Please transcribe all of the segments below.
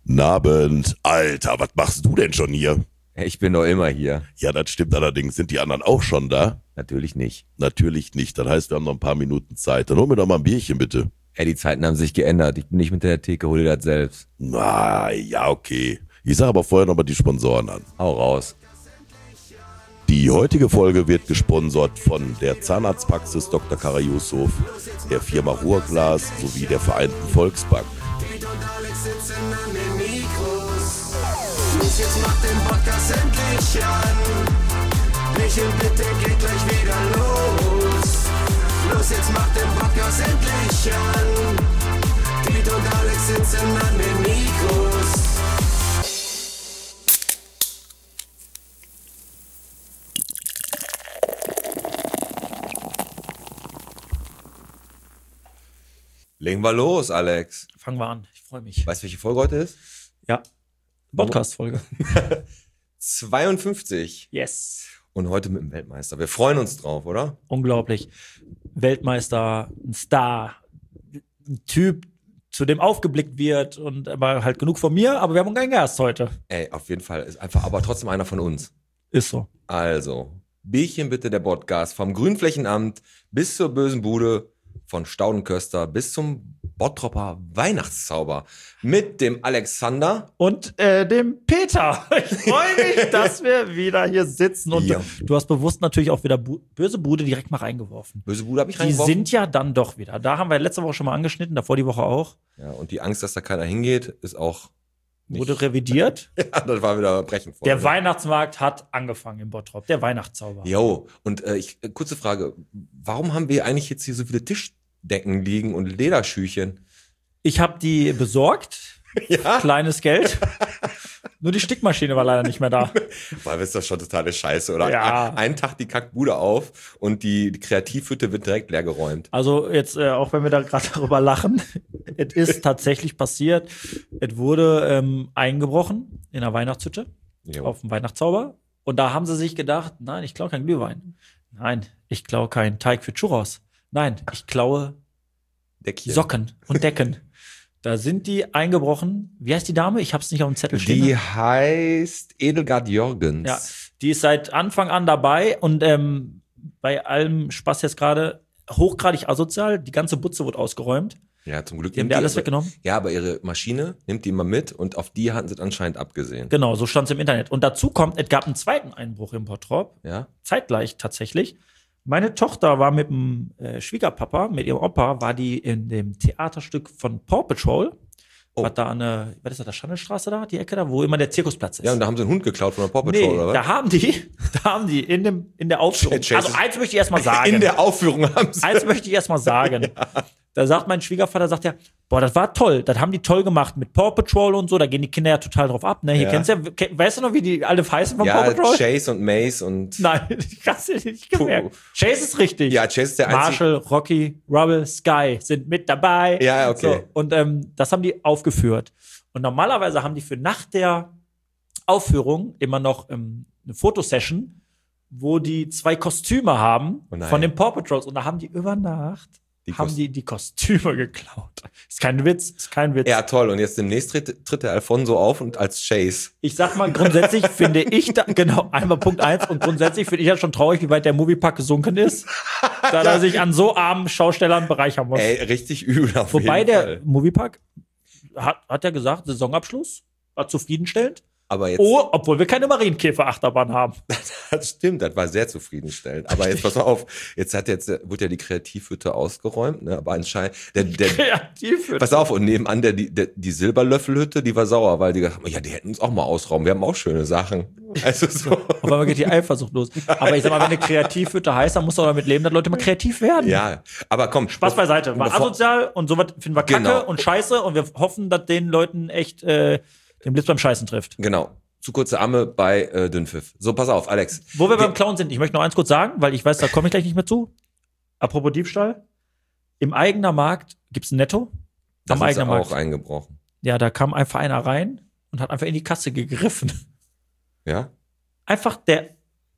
Nabend. Alter, was machst du denn schon hier? Ich bin doch immer hier. Ja, das stimmt allerdings. Sind die anderen auch schon da? Natürlich nicht. Natürlich nicht. Das heißt, wir haben noch ein paar Minuten Zeit. Dann hol mir doch mal ein Bierchen, bitte. Die Zeiten haben sich geändert. Ich bin nicht mit der Theke, hol dir das selbst. Na, ja, okay. Ich sage aber vorher noch mal die Sponsoren an. Hau raus. Die heutige Folge wird gesponsert von der Zahnarztpraxis Dr. Kara Yusuf, der Firma Ruhrglas sowie der Vereinten Volksbank. Los, jetzt macht den Podcast endlich an. Michel, bitte geht gleich wieder los. Los, jetzt macht den Podcast endlich an. Piet und Alex sitzen an den Mikros. Legen wir los, Alex. Fangen wir an. Ich freue mich. Weißt du, welche Folge heute ist? Ja. Podcast-Folge. 52. Yes. Und heute mit dem Weltmeister. Wir freuen uns drauf, oder? Unglaublich. Weltmeister, ein Star, ein Typ, zu dem aufgeblickt wird und aber halt genug von mir, aber wir haben keinen Gast heute. Auf jeden Fall. Ist einfach, aber trotzdem einer von uns. Ist so. Also, Bierchen bitte, der Podcast. Vom Grünflächenamt bis zur bösen Bude, von Staudenköster bis zum Bottropper Weihnachtszauber. Mit dem Alexander. Und dem Peter. Ich freue mich, dass wir wieder hier sitzen. Und Ja. du hast bewusst natürlich auch wieder böse Bude direkt mal reingeworfen. Böse Bude habe ich Die reingeworfen. sind ja dann doch wieder. Da haben wir letzte Woche schon mal angeschnitten, davor die Woche auch. Ja, und die Angst, dass da keiner hingeht, ist auch nicht. Wurde revidiert. Ja, das war wieder Brechen vor. Der Weihnachtsmarkt hat angefangen im Bottrop. Der Weihnachtszauber. Jo, und kurze Frage. Warum haben wir eigentlich jetzt hier so viele Tischdecken liegen und Lederschüchen? Ich habe die besorgt. Ja. Kleines Geld. Nur die Stickmaschine war leider nicht mehr da. Weil ist das schon totale Scheiße, oder? Ja. Einen Tag die Kackbude auf und die Kreativhütte wird direkt leer geräumt. Also jetzt, auch wenn wir da gerade darüber lachen, es ist tatsächlich passiert. Es wurde eingebrochen in der Weihnachtshütte Jo. auf dem Weihnachtszauber. Und da haben sie sich gedacht, nein, ich klaue keinen Glühwein. Nein, ich klaue keinen Teig für Churros. Nein, ich klaue Deckchen. Socken und Decken. Da sind die eingebrochen. Wie heißt die Dame? Ich habe es nicht auf dem Zettel stehen. Die heißt Edelgard Jürgens. Ja, die ist seit Anfang an dabei und bei allem Spaß jetzt gerade hochgradig asozial. Die ganze Butze wurde ausgeräumt. Ja, zum Glück. Die haben nimmt die alles aber- weggenommen. Ja, aber ihre Maschine nimmt die immer mit und auf die hatten sie anscheinend abgesehen. Genau, so stand es im Internet. Und dazu kommt, es gab einen zweiten Einbruch im Bottrop. Ja? Zeitgleich tatsächlich. Meine Tochter war mit dem Schwiegerpapa, mit ihrem Opa, war die in dem Theaterstück von Paw Patrol. Oh. Was da was ist das, der Schandelstraße da, die Ecke da, wo immer der Zirkusplatz ist. Ja, und da haben sie einen Hund geklaut von der Paw Patrol, Nee, oder was? da haben die in der Aufführung. Chase Also ist- eins möchte ich erstmal sagen. In der Aufführung haben sie. Eins möchte ich erstmal sagen. Da sagt mein Schwiegervater, sagt er, boah, das war toll. Das haben die toll gemacht mit Paw Patrol und so. Da gehen die Kinder ja total drauf ab. Ne? Hier Ja. kennst du ja, weißt du noch, wie die alle heißen von Paw Ja, Patrol? Chase und Mace und. Nein, ich hab's dir nicht gemerkt. Chase ist richtig. Ja, Chase ist der einzige. Marshall, Rocky, Rubble, Sky sind mit dabei. Ja, okay. So, und das haben die aufgeführt. Und normalerweise haben die für nach der Aufführung immer noch eine Fotosession, wo die 2 Kostüme haben Oh nein. von den Paw Patrols. Und da haben die über Nacht die Kostüme geklaut. Ist kein Witz, ist kein Witz. Ja, toll. Und jetzt demnächst tritt der Alfonso auf und als Chase. Ich sag mal, grundsätzlich finde ich da, genau, einmal Punkt 1 und grundsätzlich finde ich ja schon traurig, wie weit der Moviepark gesunken ist, da er sich an so armen Schaustellern bereichern muss. Ey, richtig übel auf Wobei jeden der Fall. Moviepark hat ja gesagt, Saisonabschluss war zufriedenstellend. Aber jetzt, Oh, obwohl wir keine Marienkäfer-Achterbahn haben. das stimmt, das war sehr zufriedenstellend. Aber jetzt pass auf, wurde ja die Kreativhütte ausgeräumt, ne? Aber anscheinend, Kreativ. pass auf, und nebenan die Silberlöffelhütte, die war sauer, weil die gesagt haben, ja, die hätten uns auch mal ausrauben, wir haben auch schöne Sachen. Also so. Auf einmal geht die Eifersucht los. Aber ich sag mal, wenn eine Kreativhütte heißt, dann muss doch damit leben, dass Leute mal kreativ werden. Ja, aber komm. Spaß beiseite. War asozial und sowas finden wir kacke Genau. und scheiße und wir hoffen, dass den Leuten echt den Blitz beim Scheißen trifft. Genau. Zu kurze Arme bei Dünnpfiff. So, pass auf, Alex. Wo wir beim Clown sind, ich möchte noch eins kurz sagen, weil ich weiß, da komme ich gleich nicht mehr zu. Apropos Diebstahl. Im eigener Markt gibt's ein Netto. Da Am sind sie eigenen Markt. auch eingebrochen. Ja, da kam einfach einer rein und hat einfach in die Kasse gegriffen. Ja? Einfach der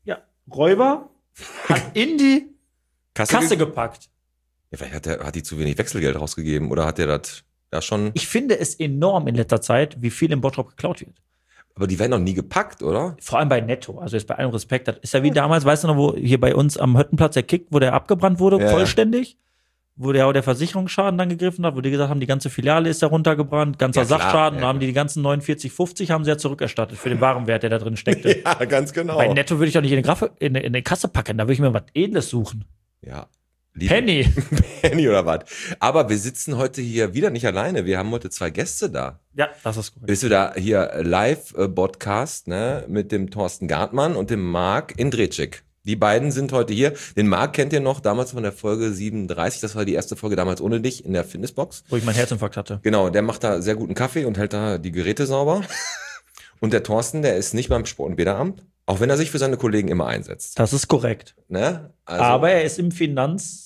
Räuber hat in die Kasse ge- gepackt. Ja, vielleicht hat die zu wenig Wechselgeld rausgegeben oder hat der das. Ja, schon. Ich finde es enorm in letzter Zeit, wie viel im Bottrop geklaut wird. Aber die werden noch nie gepackt, oder? Vor allem bei Netto. Also jetzt bei allem Respekt. Das ist ja wie damals, weißt du noch, wo hier bei uns am Höttenplatz der Kick, wo der abgebrannt wurde, Ja, vollständig. Wo der Versicherungsschaden dann gegriffen hat, wo die gesagt haben, die ganze Filiale ist da runtergebrannt, ganzer Ja, klar, Sachschaden. ja, Da haben die ganzen 49,50 haben sie ja zurückerstattet für den Warenwert, der da drin steckte. Ja, ganz genau. Bei Netto würde ich doch nicht in eine Kasse packen, da würde ich mir was Edles suchen. Ja. Penny. Penny oder was. Aber wir sitzen heute hier wieder nicht alleine. Wir haben heute 2 Gäste da. Ja, das ist korrekt. Bist du da hier Live-Podcast, ne, mit dem Thorsten Gartmann und dem Marc Indreček. Die beiden sind heute hier. Den Marc kennt ihr noch damals von der Folge 37. Das war die erste Folge damals ohne dich in der Fitnessbox. Wo ich meinen Herzinfarkt hatte. Genau, der macht da sehr guten Kaffee und hält da die Geräte sauber. Und der Thorsten, der ist nicht beim Sport- und Bäderamt, auch wenn er sich für seine Kollegen immer einsetzt. Das ist korrekt. Ne? Also, Aber er ist im Finanzamt.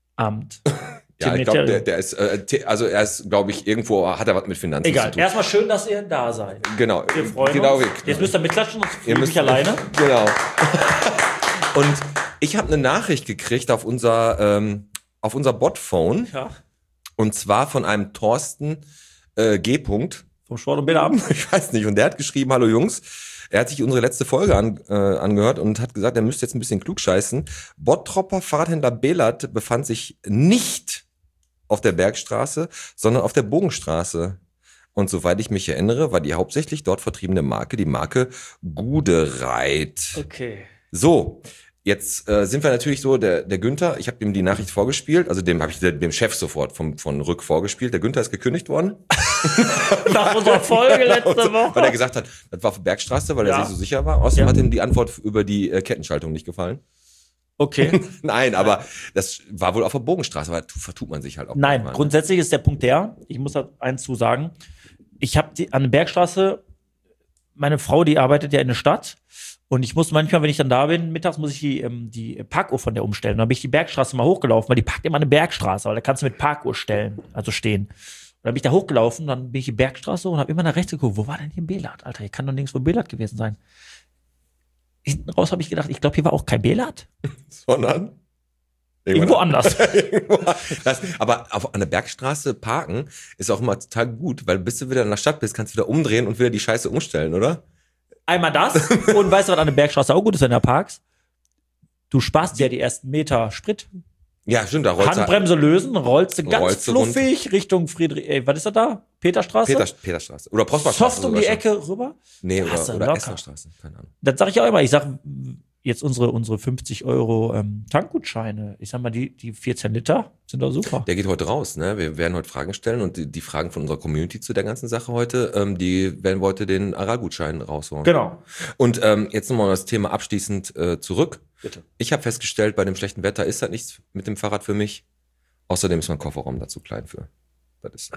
ja, ich glaube, der ist, also er ist, glaube ich, irgendwo hat er was mit Finanzen Egal. zu tun. Erstmal schön, dass ihr da seid. Genau, Wir freuen genau. uns. Jetzt müsst ihr mitklatschen, sonst fühle ich mich müsst- alleine. Genau. Und ich habe eine Nachricht gekriegt auf unser Botphone, Ja. und zwar von einem Thorsten G. Punkt. Vom Sport- und Bäderamt. Ich weiß nicht. Und der hat geschrieben, hallo Jungs, er hat sich unsere letzte Folge angehört und hat gesagt, er müsste jetzt ein bisschen klugscheißen. Bottropper Fahrradhändler Behlert befand sich nicht auf der Bergstraße, sondern auf der Bogenstraße. Und soweit ich mich erinnere, war die hauptsächlich dort vertriebene Marke die Marke Gudereit. Okay. So, jetzt sind wir natürlich so, der Günther, ich habe ihm die Nachricht vorgespielt, also dem habe ich dem Chef sofort von Rück vorgespielt. Der Günther ist gekündigt worden. Nach unserer Folge letzte Weil er Woche. gesagt hat, das war auf der Bergstraße, weil er Ja. sich so sicher war. Außerdem Ja. hat ihm die Antwort über die Kettenschaltung nicht gefallen. Okay. Nein, aber das war wohl auf der Bogenstraße, weil vertut man sich halt auch. Nein, manchmal, ne? grundsätzlich ist der Punkt der, ich muss da eins zu sagen, ich habe an der Bergstraße, meine Frau, die arbeitet ja in der Stadt und ich muss manchmal, wenn ich dann da bin, mittags muss ich die Parkuhr von der umstellen. Und dann bin ich die Bergstraße mal hochgelaufen, weil die parkt immer eine Bergstraße, weil da kannst du mit Parkuhr stellen, also stehen. Und dann bin ich da hochgelaufen, dann bin ich die Bergstraße und habe immer nach rechts geguckt, wo war denn hier ein Behlert? Alter, hier kann doch nirgendwo Behlert gewesen sein. Hinten raus habe ich gedacht, ich glaube, hier war auch kein Behlert. Sondern Irgendwo anders. Aber an der Bergstraße parken ist auch immer total gut, weil bis du wieder in der Stadt bist, kannst du wieder umdrehen und wieder die Scheiße umstellen, oder? Einmal das und weißt du, was an der Bergstraße auch gut ist, wenn du parkst? Du sparst dir die ersten Meter Sprit. Ja, stimmt, da rollst Handbremse lösen, rollst du ganz Rollst du fluffig Richtung was ist das da? Peterstraße? Peterstraße. Oder Prosperstraße. Soft um die sogar schon. Ecke rüber. Nee, Hast du oder locker. Esserstraße. Keine Ahnung. Das sage ich auch immer. Ich sag jetzt unsere 50 € Tankgutscheine. Ich sag mal, die 14 Liter sind doch super. Der geht heute raus, ne? Wir werden heute Fragen stellen und die Fragen von unserer Community zu der ganzen Sache heute, die werden wir heute den Aral-Gutschein rausholen. Genau. Und jetzt nochmal das Thema abschließend zurück. Bitte. Ich habe festgestellt, bei dem schlechten Wetter ist das nichts mit dem Fahrrad für mich. Außerdem ist mein Kofferraum da zu klein für. Das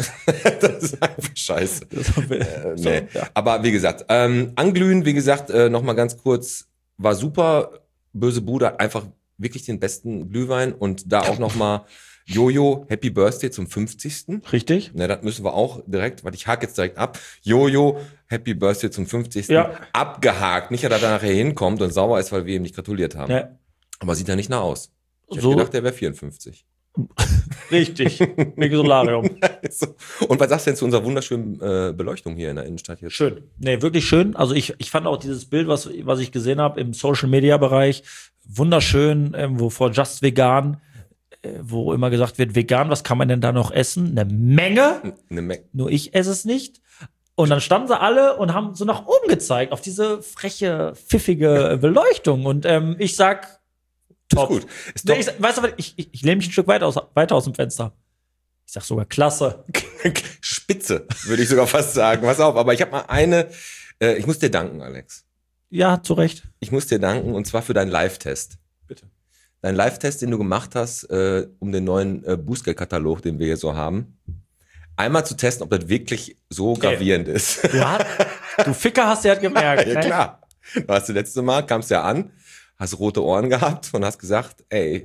ist einfach scheiße. Nee. Ja. Aber wie gesagt, Anglühen, wie gesagt, nochmal ganz kurz, war super. Böse Bude hat einfach wirklich den besten Glühwein und da auch nochmal Jojo, Happy Birthday zum 50. Richtig? Ne, das müssen wir auch direkt, weil ich hake jetzt direkt ab. Jojo, Happy Birthday zum 50. Ja. Abgehakt. Nicht, dass er nachher hinkommt und sauer ist, weil wir ihm nicht gratuliert haben. Ja. Aber sieht ja nicht nach aus. Ich hätte So. gedacht, der wäre 54. Richtig. Wegen Solarium. So. Und was sagst du denn zu unserer wunderschönen Beleuchtung hier in der Innenstadt hier? Schön. Nee, wirklich schön. Also ich fand auch dieses Bild, was ich gesehen habe im Social-Media-Bereich, wunderschön, wo vor Just Vegan, wo immer gesagt wird, vegan, was kann man denn da noch essen? Eine Menge. Nur ich esse es nicht. Und dann standen sie alle und haben so nach oben gezeigt, auf diese freche, pfiffige Beleuchtung. Und ich sag, top. Ist gut. Ist Nee, top. weißt du was, ich lehne mich ein Stück weiter aus dem Fenster. Ich sag sogar klasse. Spitze, würde ich sogar fast sagen. Pass auf, aber ich habe mal eine, ich muss dir danken, Alex. Ja, zu Recht. Ich muss dir danken und zwar für deinen Live-Test. Bitte. Dein Live-Test, den du gemacht hast, um den neuen Bußgeldkatalog, den wir hier so haben. Einmal zu testen, ob das wirklich so gravierend ist. Du Ficker hast ja gemerkt. Ja, ne? klar. Du hast das letzte Mal, kamst ja an, hast rote Ohren gehabt und hast gesagt, ey,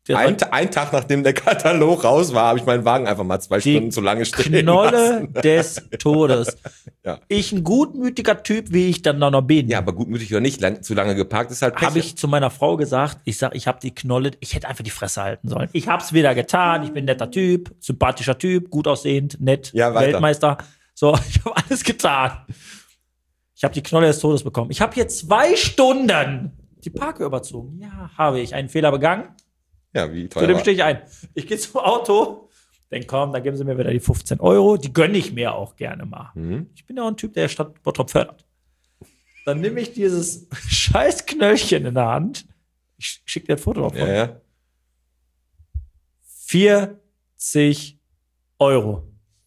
Ein Tag, nachdem der Katalog raus war, habe ich meinen Wagen einfach mal 2 Stunden zu lange stehen Knolle lassen. des Todes. Ja. Ich, ein gutmütiger Typ, wie ich dann noch bin, Ja, aber gutmütig oder nicht, zu lange geparkt ist halt Pech. habe ich zu meiner Frau gesagt, ich habe die Knolle, ich hätte einfach die Fresse halten sollen. Ich habe es wieder getan, ich bin ein netter Typ, sympathischer Typ, gut aussehend, nett, Ja, weiter. Weltmeister. So, ich habe alles getan. Ich habe die Knolle des Todes bekommen. Ich habe hier 2 Stunden die Parke überzogen. Ja, habe ich einen Fehler begangen. Ja, wie Zu dem teuer. stehe ich ein. Ich gehe zum Auto, denke, komm, dann geben sie mir wieder die 15 Euro. Die gönne ich mir auch gerne mal. Ich bin ja auch ein Typ, der Stadt Bottrop fördert. Dann nehme ich dieses scheiß Knöllchen in der Hand. Ich schicke dir ein Foto davon. Ja. 40 Euro.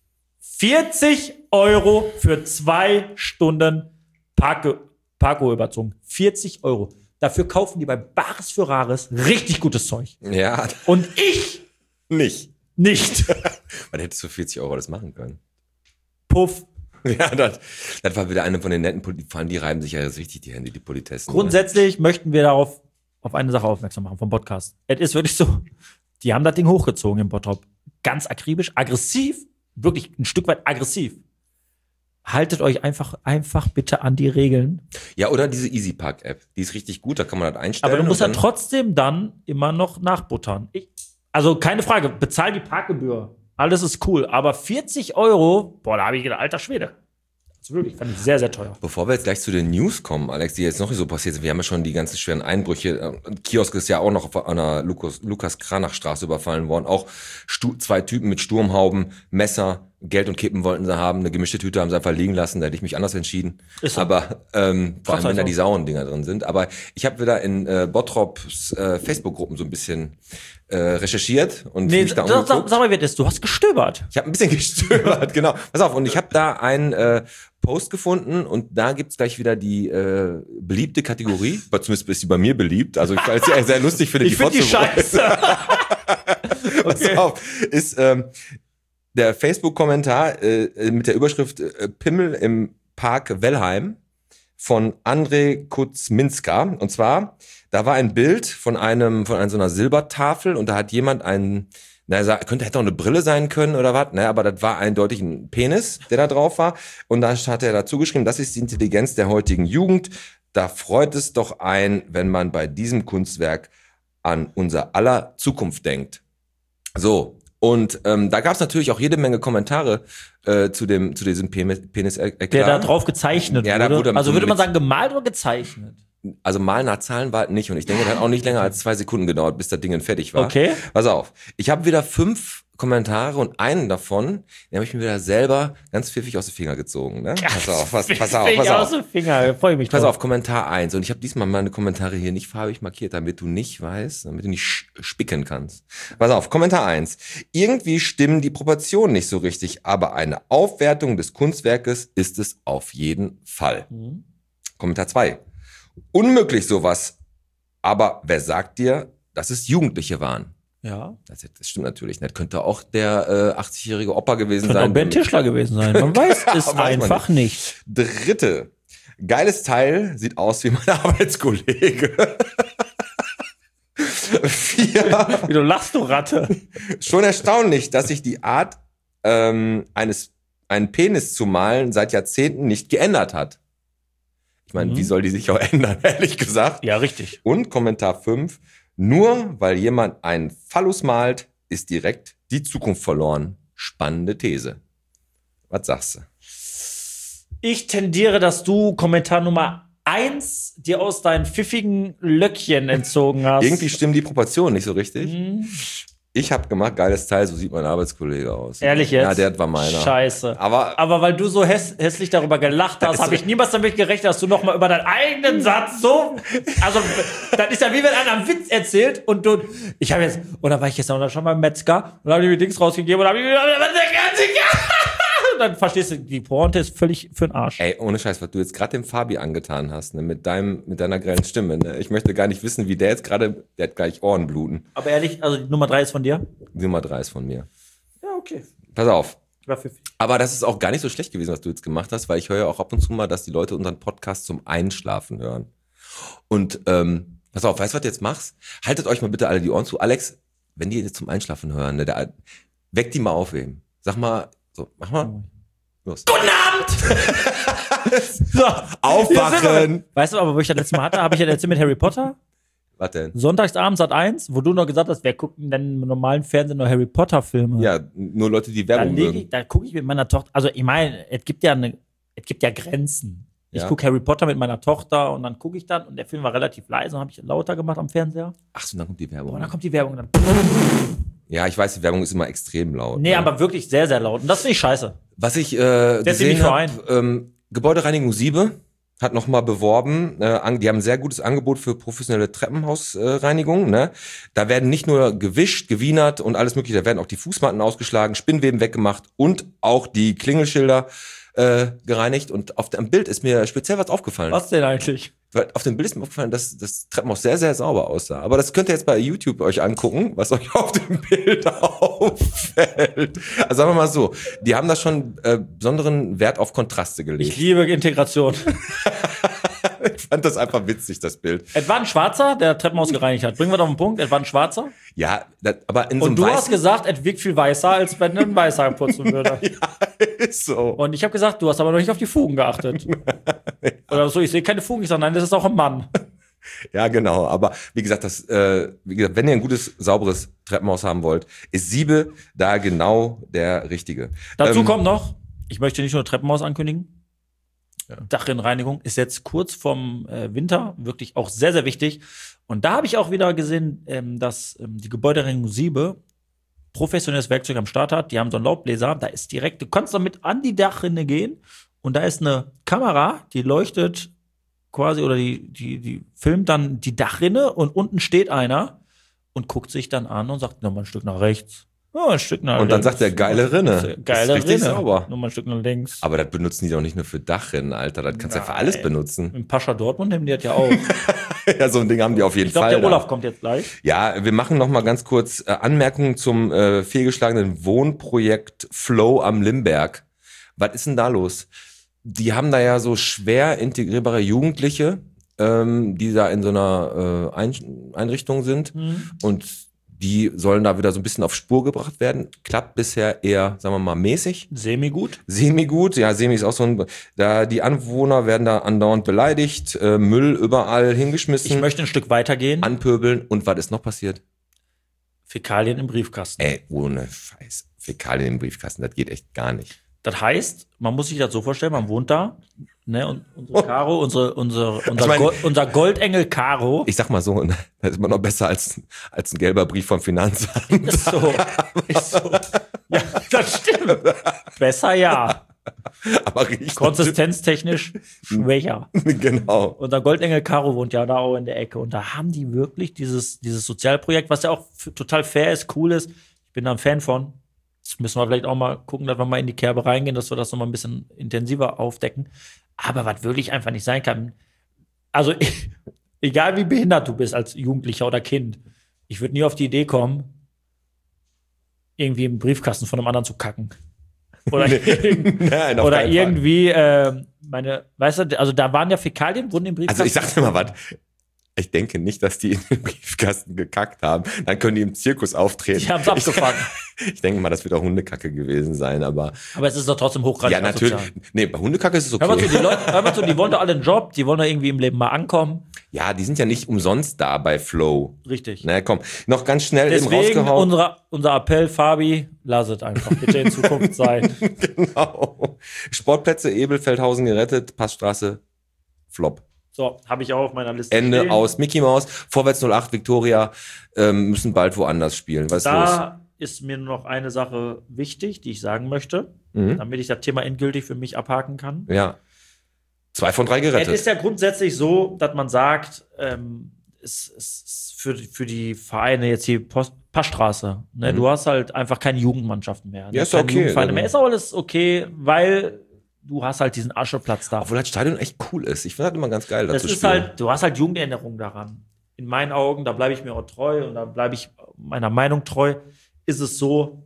40 Euro für 2 Stunden Parko überzogen. 40 Euro. Dafür kaufen die bei Bares für Rares richtig gutes Zeug. Ja, Und ich nicht. nicht. Man hättest für 40 Euro das machen können. Puff. Ja, das war wieder eine von den netten vor allem die reiben sich ja richtig die Hände, die Politessen. Grundsätzlich möchten wir darauf auf eine Sache aufmerksam machen vom Podcast. Es ist wirklich so, die haben das Ding hochgezogen im Bottrop. Ganz akribisch, aggressiv, wirklich ein Stück weit aggressiv. Haltet euch einfach bitte an die Regeln. Ja, oder diese EasyPark-App. Die ist richtig gut, da kann man das einstellen. Aber du musst und ja trotzdem dann immer noch nachbuttern. Also keine Frage, bezahl die Parkgebühr. Alles ist cool. Aber 40 Euro, boah, da habe ich gedacht, alter Schwede. Das ist wirklich, fand ich sehr, sehr teuer. Bevor wir jetzt gleich zu den News kommen, Alex, die jetzt noch nicht so passiert sind, wir haben ja schon die ganzen schweren Einbrüche. Kiosk ist ja auch noch auf einer Lukas-Kranach-Straße überfallen worden. Auch 2 Typen mit Sturmhauben, Messer, Geld und Kippen wollten sie haben. Eine gemischte Tüte haben sie einfach liegen lassen. Da hätte ich mich anders entschieden. Ist so. Aber vor allem, wenn da so. die sauren Dinger drin sind. Aber ich habe wieder in Bottrops Facebook-Gruppen so ein bisschen recherchiert und Nee, mich da sag umgeguckt. mal, wer das ist. Du hast gestöbert. Ich habe ein bisschen gestöbert, genau. Pass auf, und ich habe da einen Post gefunden und da gibt's gleich wieder die beliebte Kategorie, zumindest ist die bei mir beliebt, also weil ich sie sehr lustig finde, Ich finde die scheiße. Pass auf, ist der Facebook-Kommentar mit der Überschrift Pimmel im Park Wellheim von André Kuzminska. Und zwar, da war ein Bild von so einer Silbertafel und da hat jemand hätte auch eine Brille sein können oder was, aber das war eindeutig ein Penis, der da drauf war. Und da hat er dazu geschrieben, das ist die Intelligenz der heutigen Jugend. Da freut es doch ein, wenn man bei diesem Kunstwerk an unser aller Zukunft denkt. So. Und da gab es natürlich auch jede Menge Kommentare zu diesem Penis-Eklat. Der da drauf gezeichnet Ja, da wurde. wurde Also so würde man mit- sagen, gemalt oder gezeichnet? Also mal nach Zahlen war es nicht. Und ich denke, das hat auch nicht länger als 2 Sekunden gedauert, bis das Ding fertig war. Okay. Pass auf. Ich habe wieder 5 Kommentare und einen davon, den habe ich mir wieder selber ganz pfiffig aus den Finger gezogen. Ne? Pass auf. Aus dem Finger, freue mich Pass drauf. auf, Kommentar 1. Und ich habe diesmal meine Kommentare hier nicht farbig markiert, damit du nicht spicken kannst. Pass auf, Kommentar 1. Irgendwie stimmen die Proportionen nicht so richtig, aber eine Aufwertung des Kunstwerkes ist es auf jeden Fall. Kommentar 2. Unmöglich sowas. Aber wer sagt dir, dass es Jugendliche waren? Ja. Das stimmt natürlich nicht. Könnte auch der 80-jährige Opa gewesen Könnte auch sein. Ben Tischler gewesen sein. Man weiß es Weiß man einfach nicht. 3. Geiles Teil, sieht aus wie mein Arbeitskollege. 4. Wie du lachst, du Ratte. Schon erstaunlich, dass sich die Art, einen Penis zu malen seit Jahrzehnten nicht geändert hat. Ich meine, wie soll die sich auch ändern, ehrlich gesagt? Ja, richtig. Und Kommentar 5. Nur weil jemand einen Phallus malt, ist direkt die Zukunft verloren. Spannende These. Was sagst du? Ich tendiere, dass du Kommentar Nummer 1 dir aus deinen pfiffigen Löckchen entzogen hast. Irgendwie stimmen die Proportionen nicht so richtig. Ich habe gemacht, geiles Teil, so sieht mein Arbeitskollege aus. Ehrlich jetzt? Ja, der war meiner. Scheiße. Aber weil du so hässlich darüber gelacht hast, habe ich niemals damit gerechnet, dass du noch mal über deinen eigenen Satz so... Also, das ist ja wie wenn einer einen Witz erzählt und du... Und da war ich gestern und dann schon beim Metzger und habe ich mir Dings rausgegeben und habe ich mir und dann verstehst du, die Pointe ist völlig für den Arsch. ey, ohne Scheiß, was du jetzt gerade dem Fabi angetan hast, ne, mit deiner grellen Stimme, ne? Ich möchte gar nicht wissen, wie der jetzt gerade, der hat gleich Ohrenbluten. Aber ehrlich, also die Nummer 3 ist von dir? Die Nummer 3 ist von mir. Ja, okay. Pass auf. War pfiffig. Aber das ist auch gar nicht so schlecht gewesen, was du jetzt gemacht hast, weil ich höre ja auch ab und zu mal, dass die Leute unseren Podcast zum Einschlafen hören. Und pass auf, weißt du, was du jetzt machst? Haltet euch mal bitte alle die Ohren zu. Alex, wenn die jetzt zum Einschlafen hören, ne, weck die mal auf eben. Sag mal, so, mach mal. Los. Guten Abend! So, Aufwachen! weißt du aber, wo ich das letzte Mal hatte, habe ich ja erzählt mit Harry Potter. Was denn? Sonntagsabends Sat.1, wo du noch gesagt hast, wer guckt denn im normalen Fernsehen noch Harry Potter Filme? Ja, nur Leute, die Werbung mögen. Da gucke ich mit meiner Tochter, also ich meine, es gibt ja Grenzen. Ich Ja. gucke Harry Potter mit meiner Tochter und dann gucke ich dann und der Film war relativ leise und habe ich lauter gemacht am Fernseher. Ach so, dann kommt die Werbung. Und dann kommt die Werbung dann. Ja, ich weiß, die Werbung ist immer extrem laut. Nee, ne? aber wirklich sehr, sehr laut. Und das finde ich scheiße. Was ich Deswegen gesehen nicht habe, Gebäudereinigung Siebe hat nochmal beworben, die haben ein sehr gutes Angebot für professionelle Treppenhausreinigung. Ne? Da werden nicht nur gewischt, gewienert und alles mögliche, da werden auch die Fußmatten ausgeschlagen, Spinnweben weggemacht und auch die Klingelschilder gereinigt. Und auf dem Bild ist mir speziell was aufgefallen. Was denn eigentlich? Weil auf dem Bild ist mir aufgefallen, dass das Treppenhaus sehr, sehr sauber aussah. Aber das könnt ihr jetzt bei YouTube euch angucken, was euch auf dem Bild auffällt. Also sagen wir mal so, die haben da schon besonderen Wert auf Kontraste gelegt. Ich liebe Integration. Ich fand das einfach witzig, das Bild. Es war ein Schwarzer, der Treppenhaus gereinigt hat. Bringen wir doch einen Punkt. Es war ein Schwarzer. Ja, aber in so Und einem du hast weißen... gesagt, es wirkt viel weißer, als wenn ein Weißer putzen würde. Ja, ist so. Und ich habe gesagt, du hast aber noch nicht auf die Fugen geachtet. Oder so, ich sehe keine Fugen. Ich sage, nein, das ist auch ein Mann. Ja, genau. Aber wie gesagt, wenn ihr ein gutes, sauberes Treppenhaus haben wollt, ist Siebe da genau der Richtige. Dazu kommt noch, ich möchte nicht nur Treppenhaus ankündigen. Dachrinnenreinigung ist jetzt kurz vorm Winter wirklich auch sehr, sehr wichtig. Und da habe ich auch wieder gesehen, dass die Gebäudereinigung Siebe professionelles Werkzeug am Start hat. Die haben so einen Laubbläser, da ist direkt, du kannst damit an die Dachrinne gehen und da ist eine Kamera, die leuchtet quasi oder die filmt dann die Dachrinne und unten steht einer und guckt sich dann an und sagt, nochmal ein Stück nach rechts. Oh, ein Stück nach Und dann links. sagt der geile Rinne. Geile ist richtig Rinne. sauber. Nochmal ein Stück nach links. Aber das benutzen die doch nicht nur für Dachrinnen, Alter. Das kannst du ja für alles benutzen. Im Pascha Dortmund nehmen die das ja auch. Ja, so ein Ding haben die auf jeden Ich glaube, Fall. der Olaf kommt jetzt gleich. Ja, wir machen noch mal ganz kurz Anmerkungen zum fehlgeschlagenen Wohnprojekt Flow am Limberg. Was ist denn da los? Die haben da ja so schwer integrierbare Jugendliche, die da in so einer Einrichtung sind. Und die sollen da wieder so ein bisschen auf Spur gebracht werden. Klappt bisher eher, sagen wir mal, mäßig. Semi-gut. Semi-gut, ja, Semi ist auch so ein, da die Anwohner werden da andauernd beleidigt, Müll überall hingeschmissen. Ich möchte ein Stück weitergehen. Anpöbeln. Und was ist noch passiert? Fäkalien im Briefkasten. Ey, ohne Scheiß. Fäkalien im Briefkasten, das geht echt gar nicht. Das heißt, man muss sich das so vorstellen, man wohnt da, ne, und unsere Caro, unser Goldengel Caro. Ich sag mal so, das ist immer noch besser als ein gelber Brief vom Finanzamt. Ist so. Ja, das stimmt. Besser ja. Aber riecht Konsistenztechnisch schwächer. Genau. Unser Goldengel Caro wohnt ja da auch in der Ecke. Und da haben die wirklich dieses Sozialprojekt, was ja auch total fair ist, cool ist. Ich bin da ein Fan von. Jetzt müssen wir vielleicht auch mal gucken, dass wir mal in die Kerbe reingehen, dass wir das nochmal ein bisschen intensiver aufdecken. Aber was wirklich einfach nicht sein kann, also egal wie behindert du bist als Jugendlicher oder Kind, ich würde nie auf die Idee kommen, irgendwie im Briefkasten von einem anderen zu kacken. Oder, Nein, auf oder keinen irgendwie, weißt du, also da waren ja Fäkalien, wurden im Fall. Briefkasten. Also ich sag dir mal was. Ich denke nicht, dass die in den Briefkasten gekackt haben. Dann können die im Zirkus auftreten. Die haben's abgefangen. Ich denke mal, das wird auch Hundekacke gewesen sein, aber. Aber es ist doch trotzdem hochgradig Ja, natürlich. asozial. Nee, bei Hundekacke ist es okay. Hör mal zu, die wollen doch alle einen Job, die wollen doch irgendwie im Leben mal ankommen. Ja, die sind ja nicht umsonst da bei Flow. Richtig. Na komm, noch ganz schnell eben Deswegen rausgehauen. unser Appell, Fabi, lass es einfach bitte in Zukunft sein. Genau. Sportplätze, Ebel-Feldhausen gerettet, Passstraße, Flop. So, habe ich auch auf meiner Liste Ende stehen. aus. Mickey Mouse, Vorwärts 08, Viktoria müssen bald woanders spielen. Was ist los? Da ist mir nur noch eine Sache wichtig, die ich sagen möchte, Mhm. damit ich das Thema endgültig für mich abhaken kann. Ja. 2 von 3 Es gerettet. ist ja grundsätzlich so, dass man sagt, es ist für die Vereine jetzt die Passstraße. Ne? Du hast halt einfach keine Jugendmannschaften mehr. Ja, ist keine okay. Jugendvereine mehr. Ist auch alles okay, weil du hast halt diesen Ascheplatz da. Obwohl das Stadion echt cool ist. Ich finde das immer ganz geil, da Das zu ist spielen. halt, du hast halt Jugenderinnerungen daran. In meinen Augen, da bleibe ich mir auch treu und da bleibe ich meiner Meinung treu, ist es so,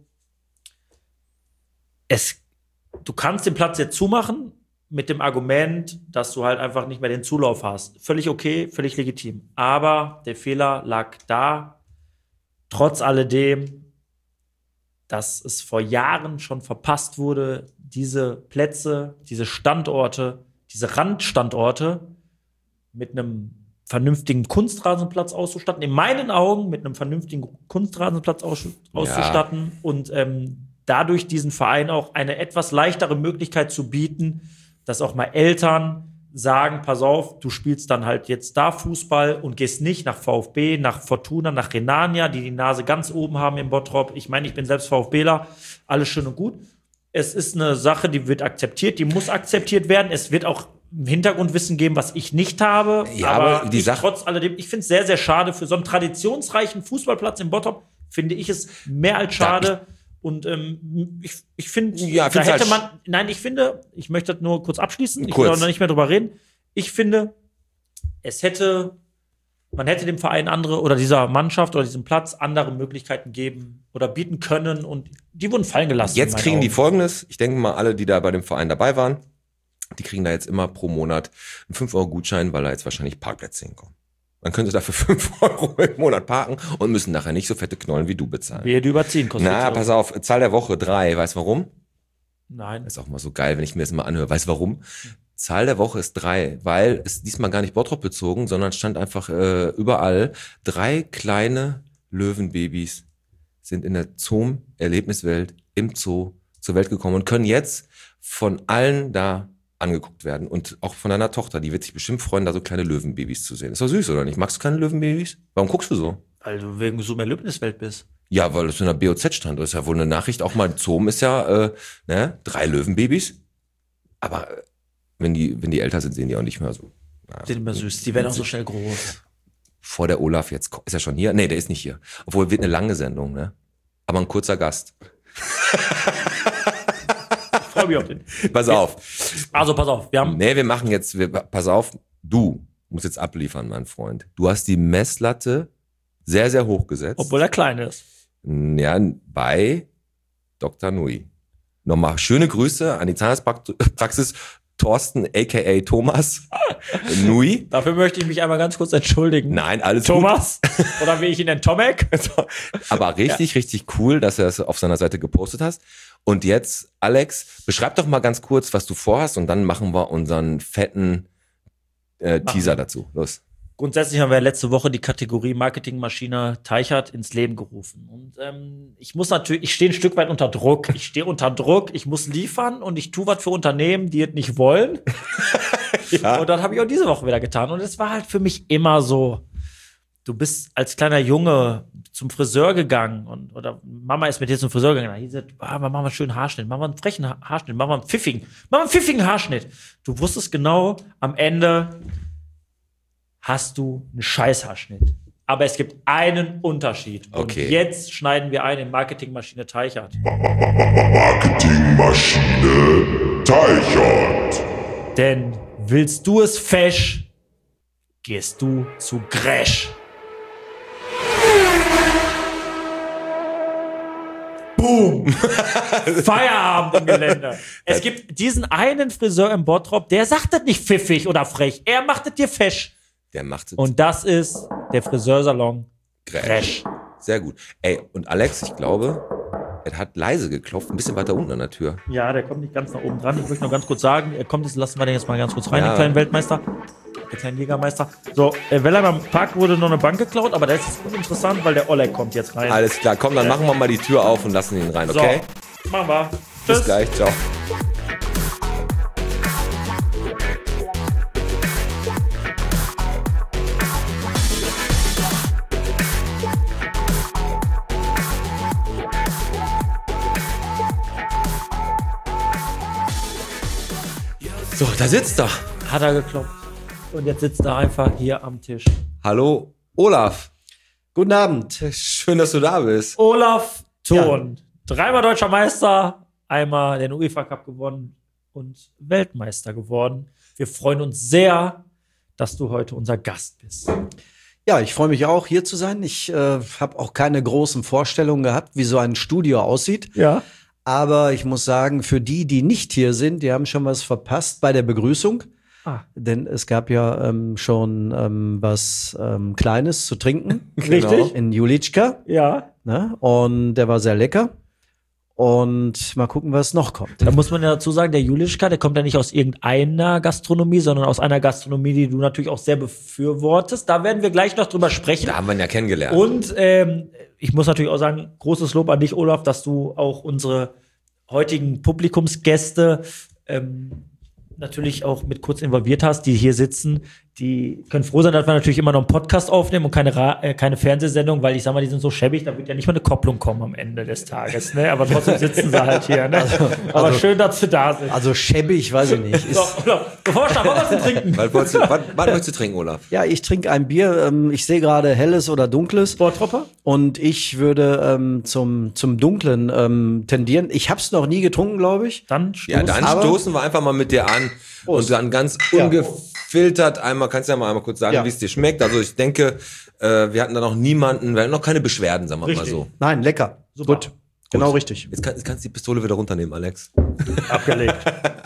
du kannst den Platz jetzt zumachen mit dem Argument, dass du halt einfach nicht mehr den Zulauf hast. Völlig okay, völlig legitim. Aber der Fehler lag da trotz alledem, dass es vor Jahren schon verpasst wurde, diese Plätze, diese Standorte, diese Randstandorte mit einem vernünftigen Kunstrasenplatz auszustatten. In meinen Augen mit einem vernünftigen Kunstrasenplatz auszustatten und dadurch diesen Verein auch eine etwas leichtere Möglichkeit zu bieten, dass auch mal Eltern sagen, pass auf, du spielst dann halt jetzt da Fußball und gehst nicht nach VfB, nach Fortuna, nach Rhenania, die Nase ganz oben haben im Bottrop. Ich meine, ich bin selbst VfBler, alles schön und gut. Es ist eine Sache, die wird akzeptiert, die muss akzeptiert werden. Es wird auch Hintergrundwissen geben, was ich nicht habe. Ja, aber die Sache, trotz alledem, ich finde es sehr, sehr schade. Für so einen traditionsreichen Fußballplatz im Bottrop finde ich es mehr als schade. Und ich finde, ja, da hätte man, nein, ich möchte das nur kurz abschließen, ich will auch noch nicht mehr drüber reden. Ich finde, man hätte dem Verein andere oder dieser Mannschaft oder diesem Platz andere Möglichkeiten geben oder bieten können und die wurden fallen gelassen. Jetzt kriegen die Folgendes, ich denke mal, alle, die da bei dem Verein dabei waren, die kriegen da jetzt immer pro Monat einen 5-Euro-Gutschein, weil da jetzt wahrscheinlich Parkplätze hinkommen. Dann können sie dafür 5 Euro im Monat parken und müssen nachher nicht so fette Knollen wie du bezahlen. Wir die überziehen, kostet. Na, pass auf, Zahl der Woche 3. Weißt du warum? Nein. Das ist auch mal so geil, wenn ich mir das mal anhöre. Weißt du warum? Zahl der Woche ist 3, weil es diesmal gar nicht Bottrop bezogen, sondern stand einfach überall 3 kleine Löwenbabys sind in der Zoom-Erlebniswelt im Zoo zur Welt gekommen und können jetzt von allen da angeguckt werden und auch von deiner Tochter, die wird sich bestimmt freuen, da so kleine Löwenbabys zu sehen. Ist doch süß, oder nicht? Magst du keine Löwenbabys? Warum guckst du so? Weil du wegen so mehr Erlebniswelt bist. Ja, weil das in der BOZ stand. Das ist ja wohl eine Nachricht. Auch mal Zoom ist ja 3 Löwenbabys. Aber wenn die älter sind, sehen die auch nicht mehr so. Die sind immer süß. Die werden auch so schnell groß. Vor der Olaf jetzt. Ist er schon hier? Nee, der ist nicht hier. Obwohl, wird eine lange Sendung, ne? Aber ein kurzer Gast. Ich freue mich auf den. Pass auf. Also, pass auf. Wir machen jetzt, pass auf, du musst jetzt abliefern, mein Freund. Du hast die Messlatte sehr, sehr hoch gesetzt. Obwohl er klein ist. Ja, bei Dr. Nui. Nochmal schöne Grüße an die Zahnarztpraxis Thorsten, a.k.a. Thomas Nui. Dafür möchte ich mich einmal ganz kurz entschuldigen. Nein, alles Thomas. Oder wie ich ihn nenne, Tomek. Aber richtig cool, dass er es auf seiner Seite gepostet hast. Und jetzt, Alex, beschreib doch mal ganz kurz, was du vorhast und dann machen wir unseren fetten Teaser dazu. Los. Grundsätzlich haben wir letzte Woche die Kategorie Marketingmaschine Teichert ins Leben gerufen. Und ich stehe ein Stück weit unter Druck. Ich stehe unter Druck, ich muss liefern und ich tue was für Unternehmen, die es nicht wollen. Ja. Und dann habe ich auch diese Woche wieder getan. Und es war halt für mich immer so, du bist als kleiner Junge zum Friseur gegangen oder Mama ist mit dir zum Friseur gegangen. Die sagt, machen wir einen schönen Haarschnitt, machen wir einen frechen Haarschnitt, machen wir einen pfiffigen Haarschnitt. Du wusstest genau, am Ende hast du einen Scheißhaarschnitt. Aber es gibt einen Unterschied. Okay. Und jetzt schneiden wir ein in Marketingmaschine Teichert. Marketingmaschine Teichert. Denn willst du es fesch, gehst du zu Gresch. Boom! Feierabend im Gelände. Es gibt diesen einen Friseur im Bottrop, der sagt das nicht pfiffig oder frech. Er macht es dir fesch. Der macht es. Und das ist der Friseursalon Gresch. Sehr gut. Ey, und Alex, ich glaube, er hat leise geklopft, ein bisschen weiter unten an der Tür. Ja, der kommt nicht ganz nach oben dran. Ich möchte noch ganz kurz sagen, er kommt jetzt, lassen wir den jetzt mal ganz kurz rein, Ja. den kleinen Weltmeister, den kleinen Jägermeister. So, Wellheimer Park wurde noch eine Bank geklaut, aber das ist uninteressant, weil der Oleg kommt jetzt rein. Alles klar, komm, dann machen wir mal die Tür auf und lassen ihn rein, okay? So, machen wir. Bis Tschüss. gleich, ciao. So, da sitzt er. Hat er geklopft. Und jetzt sitzt er einfach hier am Tisch. Hallo, Olaf. Guten Abend. Schön, dass du da bist. Olaf Thon. Dreimal deutscher Meister, einmal den UEFA Cup gewonnen und Weltmeister geworden. Wir freuen uns sehr, dass du heute unser Gast bist. Ja, ich freue mich auch, hier zu sein. Ich habe auch keine großen Vorstellungen gehabt, wie so ein Studio aussieht. Ja. Aber ich muss sagen, für die nicht hier sind, die haben schon was verpasst bei der Begrüßung. Denn es gab ja schon was Kleines zu trinken. Richtig? In Julitschka. Ja. Ne? Und der war sehr lecker. Und mal gucken, was noch kommt. Da muss man ja dazu sagen, der Julischka, der kommt ja nicht aus irgendeiner Gastronomie, sondern aus einer Gastronomie, die du natürlich auch sehr befürwortest. Da werden wir gleich noch drüber sprechen. Da haben wir ihn ja kennengelernt. Und ich muss natürlich auch sagen, großes Lob an dich, Olaf, dass du auch unsere heutigen Publikumsgäste natürlich auch mit kurz involviert hast, die hier sitzen. Die können froh sein, dass wir natürlich immer noch einen Podcast aufnehmen und keine Fernsehsendung, weil ich sag mal, die sind so schäbig, da wird ja nicht mal eine Kopplung kommen am Ende des Tages. Ne? Aber trotzdem sitzen sie halt hier. Ne? Aber schön, dass sie da sind. Also schäbig, weiß ich nicht. So, Olaf, bevor wir starten, was zu trinken. Was möchtest du trinken, Olaf? Ja, ich trinke ein Bier. Ich sehe gerade helles oder dunkles. Bottropper? Und ich würde zum Dunklen tendieren. Ich habe es noch nie getrunken, glaube ich. Dann Ja, dann stoßen wir einfach mal mit dir an und dann ganz ungefiltert einmal, kannst du ja mal einmal kurz sagen, wie es dir schmeckt. Also ich denke, wir hatten da noch niemanden, wir hatten noch keine Beschwerden, sagen wir mal so. Nein, lecker. Super. Gut. Genau richtig. Jetzt kannst du die Pistole wieder runternehmen, Alex. abgelegt.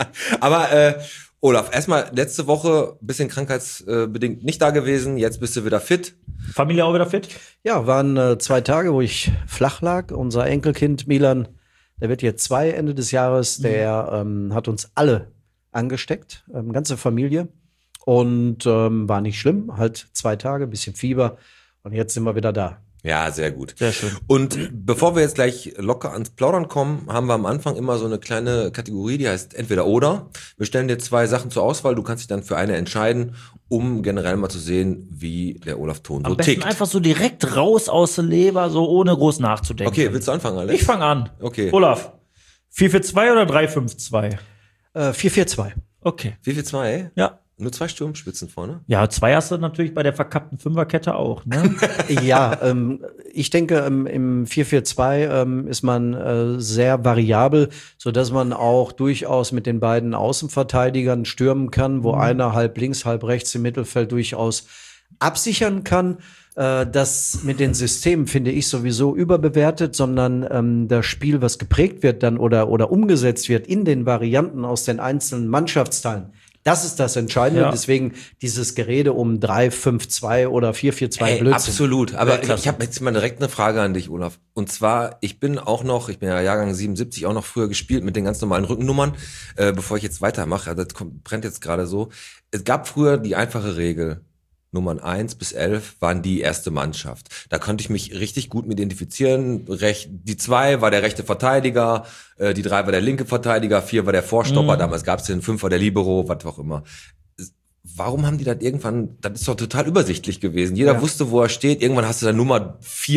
Aber Olaf, erstmal letzte Woche ein bisschen krankheitsbedingt nicht da gewesen, jetzt bist du wieder fit. Familie auch wieder fit? Ja, waren 2 Tage, wo ich flach lag. Unser Enkelkind Milan, der wird jetzt 2 Ende des Jahres, der hat uns alle angesteckt, ganze Familie. Und war nicht schlimm, halt 2 Tage, bisschen Fieber. Und jetzt sind wir wieder da. Ja, sehr gut. Sehr schön. Und bevor wir jetzt gleich locker ans Plaudern kommen, haben wir am Anfang immer so eine kleine Kategorie, die heißt entweder oder. Wir stellen dir 2 Sachen zur Auswahl, du kannst dich dann für eine entscheiden, um generell mal zu sehen, wie der Olaf Thon so Am besten tickt. einfach so direkt raus aus der Leber, so ohne groß nachzudenken. Okay, willst du anfangen, Alex? Ich fange an. Okay. Olaf, 4-4-2 oder 3-5-2? 4-4-2. Okay. 4-4-2, Ja. nur 2 Sturmspitzen vorne. Ja, 2 hast du natürlich bei der verkappten Fünferkette auch, ne? Ja, ich denke, im 4-4-2 ist man sehr variabel, so dass man auch durchaus mit den beiden Außenverteidigern stürmen kann, wo einer halb links, halb rechts im Mittelfeld durchaus absichern kann. Das mit den Systemen finde ich sowieso überbewertet, sondern das Spiel, was geprägt wird dann oder umgesetzt wird in den Varianten aus den einzelnen Mannschaftsteilen, das ist das Entscheidende. Ja. Deswegen dieses Gerede um 3-5-2 oder 4-4-2 Ey, Blödsinn. absolut. Aber Weltklasse. ich habe jetzt mal direkt eine Frage an dich, Olaf. Und zwar, ich bin ja Jahrgang 77, auch noch früher gespielt mit den ganz normalen Rückennummern, bevor ich jetzt weitermache. Das brennt jetzt gerade so. Es gab früher die einfache Regel. Nummern 1 bis 11 waren die erste Mannschaft. Da konnte ich mich richtig gut mit identifizieren. Die 2 war der rechte Verteidiger, die 3 war der linke Verteidiger, 4 war der Vorstopper, damals gab's den 5 war der Libero, was auch immer. Warum haben die das irgendwann, das ist doch total übersichtlich gewesen. Jeder wusste, wo er steht. Irgendwann hast du dann Nummer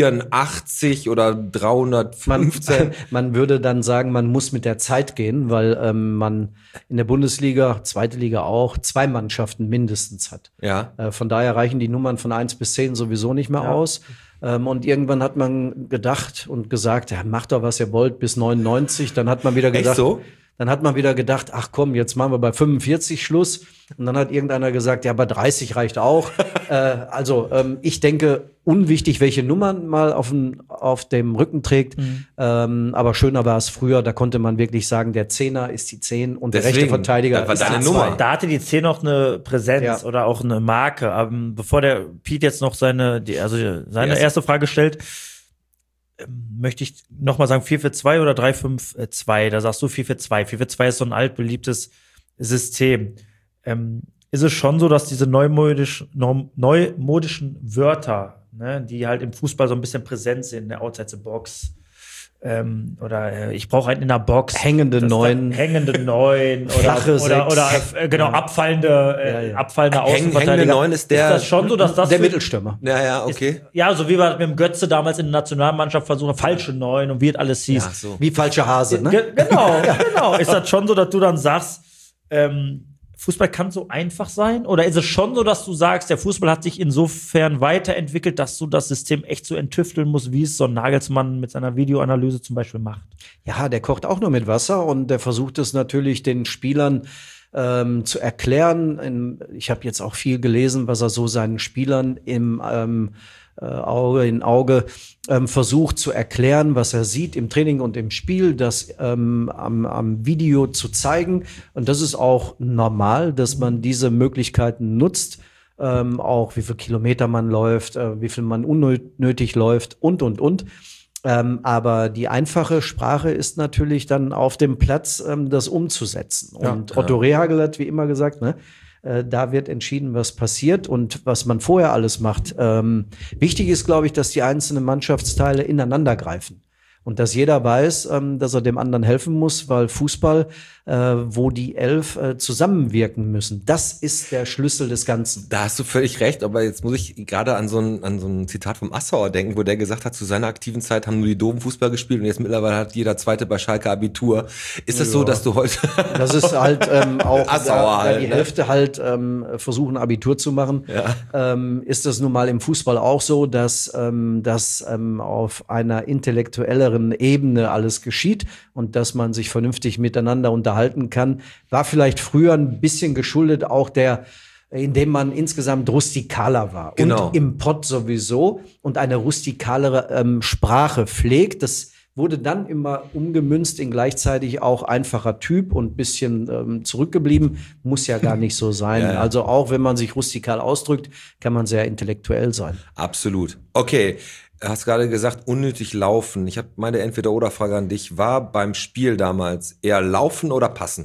84 oder 315. Man würde dann sagen, man muss mit der Zeit gehen, weil man in der Bundesliga, zweite Liga auch, 2 Mannschaften mindestens hat. Ja. Von daher reichen die Nummern von 1 bis 10 sowieso nicht mehr aus. Und irgendwann hat man gedacht und gesagt, ja, macht doch, was ihr wollt, bis 99. Dann hat man wieder gedacht, Echt so? Dann hat man wieder gedacht, ach komm, jetzt machen wir bei 45 Schluss. Und dann hat irgendeiner gesagt, ja, bei 30 reicht auch. Ich denke, unwichtig, welche Nummern mal auf dem Rücken trägt. Aber schöner war es früher, da konnte man wirklich sagen, der Zehner ist die 10 und der rechte Deswegen, Verteidiger das war ist deine die Nummer. 2. Da hatte die 10 noch eine Präsenz oder auch eine Marke. Bevor der Piet jetzt noch seine erste Frage stellt, möchte ich nochmal sagen, 4-4-2 oder 3-5-2? Da sagst du 4-4-2. 4-4-2 ist so ein altbeliebtes System. Ist es schon so, dass diese neumodischen Wörter, ne, die halt im Fußball so ein bisschen präsent sind, der Outside the Box, ich brauche einen in der Box. Hängende 9. Hängende 9 Flache 6. Abfallende Außenverteidiger. Hängende 9 ist Ist das schon so, dass das Der Mittelstürmer. Ja, okay. ja, so wie wir mit dem Götze damals in der Nationalmannschaft versuchen, falsche 9 und wie es alles hieß. Ach so. Wie falscher Hase, ne? Genau. Ist das schon so, dass du dann sagst, Fußball kann so einfach sein? Oder ist es schon so, dass du sagst, der Fußball hat sich insofern weiterentwickelt, dass du das System echt so enttüfteln musst, wie es so ein Nagelsmann mit seiner Videoanalyse zum Beispiel macht? Ja, der kocht auch nur mit Wasser und der versucht es natürlich den Spielern zu erklären. Ich habe jetzt auch viel gelesen, was er so seinen Spielern im Auge in Auge versucht zu erklären, was er sieht im Training und im Spiel, das am Video zu zeigen. Und das ist auch normal, dass man diese Möglichkeiten nutzt. Auch wie viel Kilometer man läuft, wie viel man unnötig läuft und. Aber die einfache Sprache ist natürlich dann auf dem Platz, das umzusetzen. Und Otto Rehhagel hat wie immer gesagt, ne, da wird entschieden, was passiert und was man vorher alles macht. Wichtig ist, glaube ich, dass die einzelnen Mannschaftsteile ineinander greifen. Und dass jeder weiß, dass er dem anderen helfen muss, weil Fußball, wo die 11 zusammenwirken müssen, das ist der Schlüssel des Ganzen. Da hast du völlig recht, aber jetzt muss ich gerade an so ein Zitat vom Assauer denken, wo der gesagt hat, zu seiner aktiven Zeit haben nur die Doofen Fußball gespielt und jetzt mittlerweile hat jeder Zweite bei Schalke Abitur. Ist das so, dass du heute... Das ist halt auch, Assauer da die ne? Hälfte halt versuchen, Abitur zu machen, ist das nun mal im Fußball auch so, dass das auf einer intellektuelleren Ebene alles geschieht und dass man sich vernünftig miteinander unterhalten kann. War vielleicht früher ein bisschen geschuldet auch indem man insgesamt rustikaler war. Genau. Und im Pott sowieso und eine rustikalere Sprache pflegt. Das wurde dann immer umgemünzt in gleichzeitig auch einfacher Typ und bisschen zurückgeblieben. Muss ja gar nicht so sein. Ja. Also auch wenn man sich rustikal ausdrückt, kann man sehr intellektuell sein. Absolut. Okay. Du hast gerade gesagt, unnötig laufen. Ich habe meine Entweder-oder-Frage an dich. War beim Spiel damals eher laufen oder passen?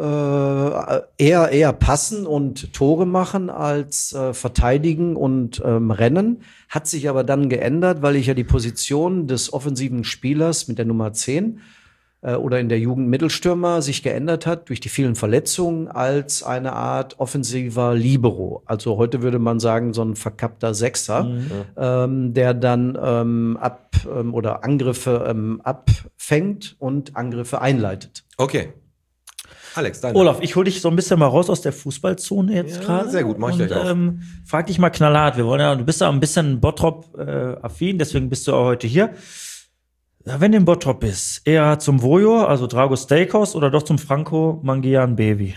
Eher passen und Tore machen als verteidigen und rennen. Hat sich aber dann geändert, weil ich ja die Position des offensiven Spielers mit der Nummer 10 oder in der Jugend Mittelstürmer sich geändert hat durch die vielen Verletzungen als eine Art offensiver Libero. Also heute würde man sagen, so ein verkappter Sechser, der dann oder Angriffe abfängt und Angriffe einleitet. Okay. Alex, deine. Olaf, ich hole dich so ein bisschen mal raus aus der Fußballzone jetzt gerade. Sehr gut, mach ich gleich auch. Frag dich mal knallhart. Du bist ja ein bisschen Bottrop-affin, deswegen bist du auch heute hier. Wenn du in Bottrop bist, eher zum Vojo, also Drago Steakhouse, oder doch zum Franco Mangian Bevi?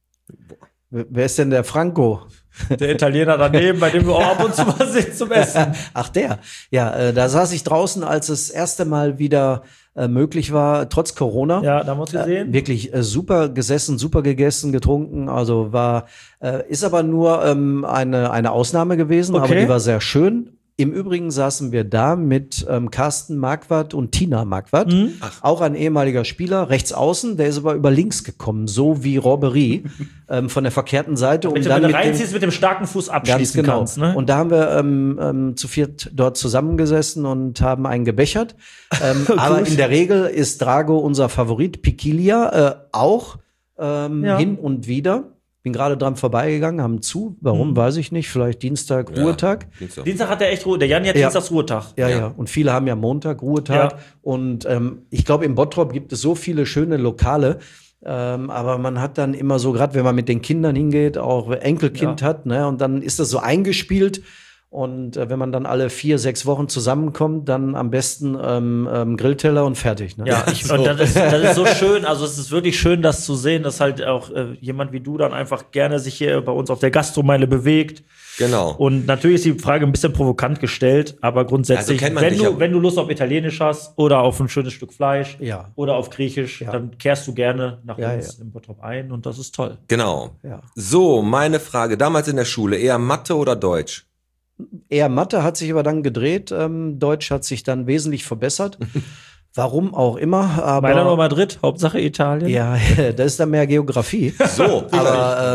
Wer ist denn der Franco? Der Italiener daneben, bei dem wir auch ab und zu mal sind zum Essen. Ach, der. Ja, da saß ich draußen, als es das erste Mal wieder möglich war, trotz Corona. Ja, da haben wir uns gesehen. Wirklich super gesessen, super gegessen, getrunken. Also ist aber nur eine Ausnahme gewesen, Okay. aber die war sehr schön. Im Übrigen saßen wir da mit Carsten Marquardt und Tina Marquardt, auch ein ehemaliger Spieler, rechts außen, der ist aber über links gekommen, so wie Robbery, von der verkehrten Seite. Wenn du reinziehst, mit dem starken Fuß abschließen kannst. Ne? Und da haben wir zu viert dort zusammengesessen und haben einen gebechert. Aber in der Regel ist Drago unser Favorit, Piquilia auch hin und wieder. Bin gerade dran vorbeigegangen, haben zu. Warum, weiß ich nicht. Vielleicht Dienstag, Ruhetag. Dienstag hat er echt Ruhe. Der Janni hat Dienstags Ruhetag. Ja. Und viele haben ja Montag Ruhetag. Ja. Und ich glaube, in Bottrop gibt es so viele schöne Lokale. Aber man hat dann immer so, gerade wenn man mit den Kindern hingeht, auch Enkelkind hat, ne? Und dann ist das so eingespielt. Und wenn man dann alle 4-6 Wochen zusammenkommt, dann am besten Grillteller und fertig. Ne? Ja, und das ist so schön. Also es ist wirklich schön, das zu sehen, dass halt auch jemand wie du dann einfach gerne sich hier bei uns auf der Gastromeile bewegt. Genau. Und natürlich ist die Frage ein bisschen provokant gestellt, aber grundsätzlich, Also kennt man wenn du Lust auf Italienisch hast oder auf ein schönes Stück Fleisch oder auf Griechisch, Ja. dann kehrst du gerne nach uns im Bottrop ein und das ist toll. Genau. Ja. So, meine Frage. Damals in der Schule, eher Mathe oder Deutsch? Eher Mathe, hat sich aber dann gedreht. Deutsch hat sich dann wesentlich verbessert. Warum auch immer. Aber Mailand oder Madrid, Hauptsache Italien. ja, da ist dann mehr Geografie. So. Aber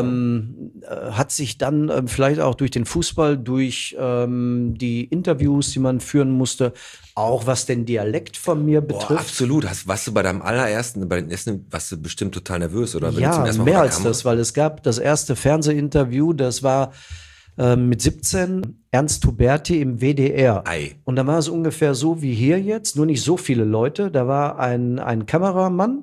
hat sich dann vielleicht auch durch den Fußball, durch die Interviews, die man führen musste, auch was den Dialekt von mir betrifft. Boah, absolut. Warst du bei deinem allerersten, bei den ersten, warst du bestimmt total nervös, oder? Wenn du zum Ja, ersten Mal mehr vor der als Kamera- das, weil es gab das erste Fernsehinterview, das war mit 17 Ernst Huberti im WDR. Ei. Und da war es ungefähr so wie hier jetzt, nur nicht so viele Leute. Da war ein Kameramann,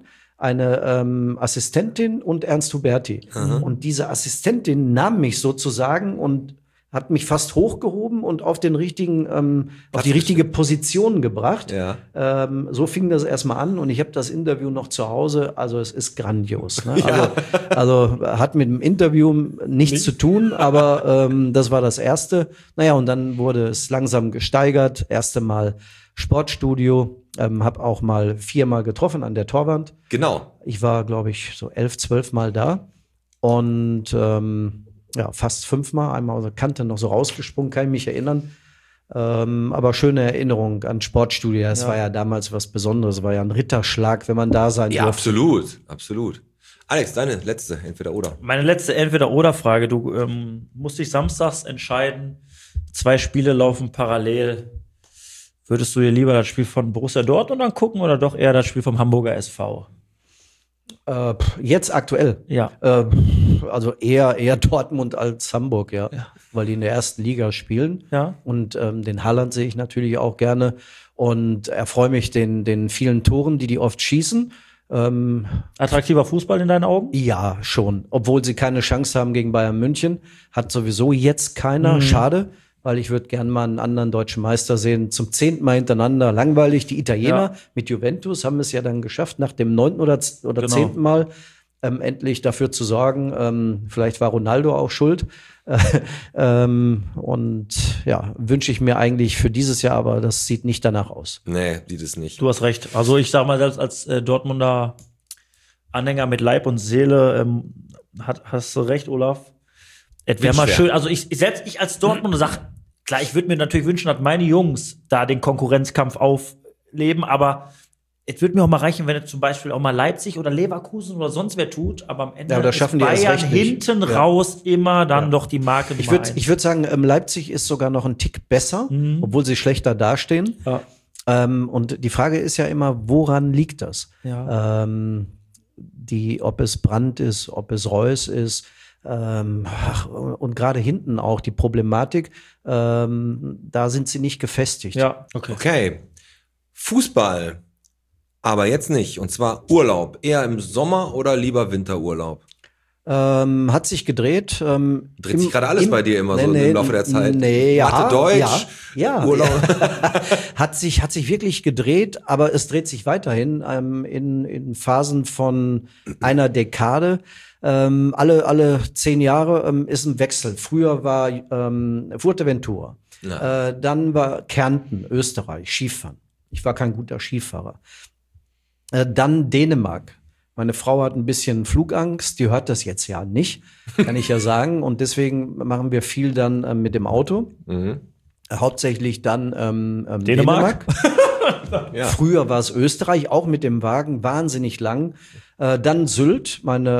eine Assistentin und Ernst Huberti. Und diese Assistentin nahm mich sozusagen und hat mich fast hochgehoben und auf den richtigen, auf die richtige Position gebracht. Ja. So fing das erstmal an und ich habe das Interview noch zu Hause. Also es ist grandios. Ne? Also hat mit dem Interview nichts zu tun, aber das war das Erste. Naja, und dann wurde es langsam gesteigert. Erste Mal Sportstudio. Habe auch mal 4-mal getroffen an der Torwand. Genau. Ich war, glaube ich, so 11, 12 Mal da. Und fast 5-mal, einmal aus der Kante noch so rausgesprungen, kann ich mich erinnern. Aber schöne Erinnerung an Sportstudio. Es war ja damals was Besonderes, war ja ein Ritterschlag, wenn man da sein Ja, durfte. absolut, absolut. Alex, deine letzte, entweder oder. Meine letzte Entweder-Oder-Frage. Du musst dich samstags entscheiden. 2 Spiele laufen parallel. Würdest du dir lieber das Spiel von Borussia Dortmund angucken oder doch eher das Spiel vom Hamburger SV? Jetzt aktuell. Ja. Also eher Dortmund als Hamburg, ja. Weil die in der ersten Liga spielen. Ja. Und den Haaland sehe ich natürlich auch gerne und erfreue mich den vielen Toren, die oft schießen. Attraktiver Fußball in deinen Augen? Ja, schon. Obwohl sie keine Chance haben gegen Bayern München. Hat sowieso jetzt keiner. Schade, weil ich würde gern mal einen anderen deutschen Meister sehen. Zum 10. Mal hintereinander. Langweilig. Die Italiener mit Juventus haben es ja dann geschafft, nach dem 9. oder 10. Mal endlich dafür zu sorgen. Vielleicht war Ronaldo auch schuld. Und ja, wünsche ich mir eigentlich für dieses Jahr, aber das sieht nicht danach aus. Nee, sieht es nicht. Du hast recht. Also ich sag mal, selbst als Dortmunder Anhänger mit Leib und Seele hast du recht, Olaf. Es wäre mal schön. Also ich als Dortmunder sag, klar, ich würde mir natürlich wünschen, dass meine Jungs da den Konkurrenzkampf aufleben, aber es würde mir auch mal reichen, wenn es zum Beispiel auch mal Leipzig oder Leverkusen oder sonst wer tut, aber am Ende da schaffen die erst Bayern recht nicht. hinten raus immer dann doch die Marke Ich Nummer 1. würde sagen, Leipzig ist sogar noch ein Tick besser, obwohl sie schlechter dastehen. Ja. Und die Frage ist ja immer, woran liegt das? Ja. Ob es Brandt ist, ob es Reus ist, und gerade hinten auch die Problematik, da sind sie nicht gefestigt. Ja, okay. Okay. Fußball. Aber jetzt nicht. Und zwar Urlaub. Eher im Sommer oder lieber Winterurlaub? Hat sich gedreht. Dreht sich gerade alles bei dir immer so im Laufe der Zeit? Nee, ja. Mathe, Deutsch, ja, Urlaub. Hat sich wirklich gedreht, aber es dreht sich weiterhin in Phasen von einer Dekade. Alle 10 Jahre ist ein Wechsel. Früher war Fuerteventura. Ja. Dann war Kärnten, Österreich, Skifahren. Ich war kein guter Skifahrer. Dann Dänemark. Meine Frau hat ein bisschen Flugangst, die hört das jetzt ja nicht, kann ich ja sagen. Und deswegen machen wir viel dann mit dem Auto. Hauptsächlich dann Dänemark. Ja. Früher war es Österreich, auch mit dem Wagen, wahnsinnig lang. Dann Sylt,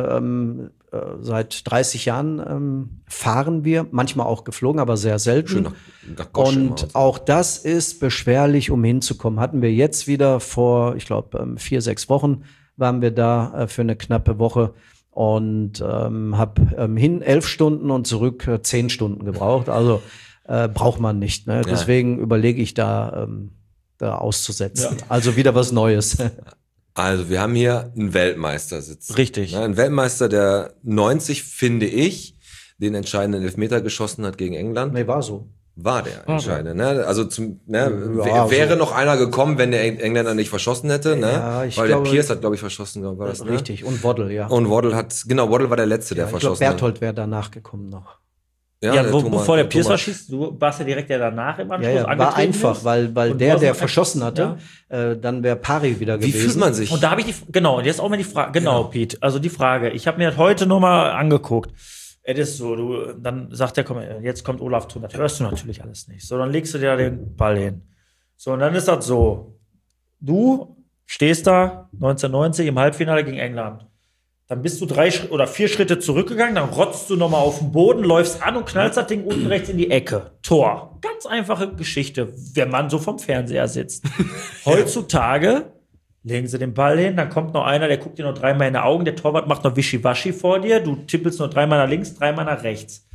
seit 30 Jahren fahren wir, manchmal auch geflogen, aber sehr selten. Schön nach Gosch immer. Und auch das ist beschwerlich, um hinzukommen. Hatten wir jetzt wieder vor, ich glaube, 4-6 Wochen waren wir da für eine knappe Woche und habe hin 11 Stunden und zurück 10 Stunden gebraucht. Also braucht man nicht. Ne? Deswegen überlege ich da auszusetzen. Ja. Also wieder was Neues. Also wir haben hier einen Weltmeister sitzen. Richtig. Ja, ein Weltmeister, der 90, finde ich, den entscheidenden Elfmeter geschossen hat gegen England. Nee, war so. War der entscheidende. Ne? Also wäre noch einer gekommen, wenn der Engländer nicht verschossen hätte. Ne? Ja, weil der Pierce hat, glaube ich, verschossen. War das, richtig. Ne? Und Waddle, ja. Und Waddle war der Letzte, der verschossen hat. Ich glaube, Berthold wäre danach gekommen noch. Ja, bevor der Pierce schießt, du warst ja direkt danach im Anschluss angetreten. War einfach, ist. weil der verschossen hatte, dann wäre Pari wieder gewesen. Wie fühlt man sich? Und da habe ich jetzt auch mal die Frage, genau, Pete, also die Frage, ich habe mir das heute nochmal angeguckt. Es ist so, dann sagt der, komm, jetzt kommt Olaf Thun, das hörst du natürlich alles nicht. So, dann legst du dir den Ball hin. So, und dann ist das so, du stehst da 1990 im Halbfinale gegen England. Dann bist du 3 oder 4 Schritte zurückgegangen, dann rotzt du nochmal auf den Boden, läufst an und knallst das Ding unten rechts in die Ecke. Tor. Ganz einfache Geschichte, wenn man so vom Fernseher sitzt. Heutzutage legen sie den Ball hin, dann kommt noch einer, der guckt dir noch 3-mal in die Augen, der Torwart macht noch Wischiwaschi vor dir, du tippelst noch 3-mal nach links, 3-mal nach rechts.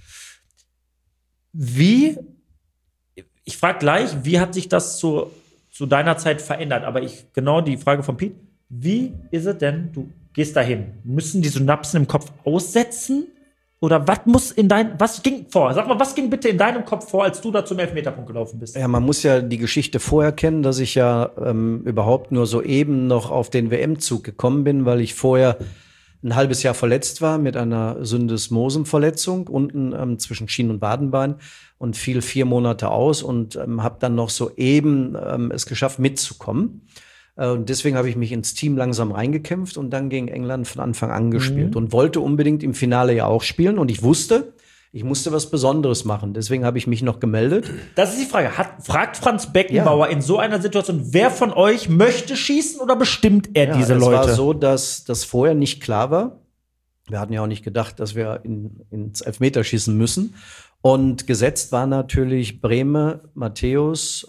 Ich frage gleich, wie hat sich das zu deiner Zeit verändert? Aber genau die Frage von Pete, wie ist es denn, du gehst dahin. Müssen die Synapsen im Kopf aussetzen? Oder was ging vor? Sag mal, was ging bitte in deinem Kopf vor, als du da zum Elfmeterpunkt gelaufen bist? Ja, man muss ja die Geschichte vorher kennen, dass ich ja überhaupt nur soeben noch auf den WM-Zug gekommen bin, weil ich vorher ein halbes Jahr verletzt war mit einer Syndesmosenverletzung unten zwischen Schien- und Wadenbein und fiel 4 Monate aus und habe dann noch soeben es geschafft, mitzukommen. Und deswegen habe ich mich ins Team langsam reingekämpft und dann gegen England von Anfang an gespielt und wollte unbedingt im Finale ja auch spielen. Und ich wusste, ich musste was Besonderes machen. Deswegen habe ich mich noch gemeldet. Das ist die Frage. Fragt Franz Beckenbauer in so einer Situation, wer von euch möchte schießen oder bestimmt er diese Leute? Es war so, dass das vorher nicht klar war. Wir hatten ja auch nicht gedacht, dass wir ins Elfmeterschießen müssen. Und gesetzt war natürlich Brehme, Matthäus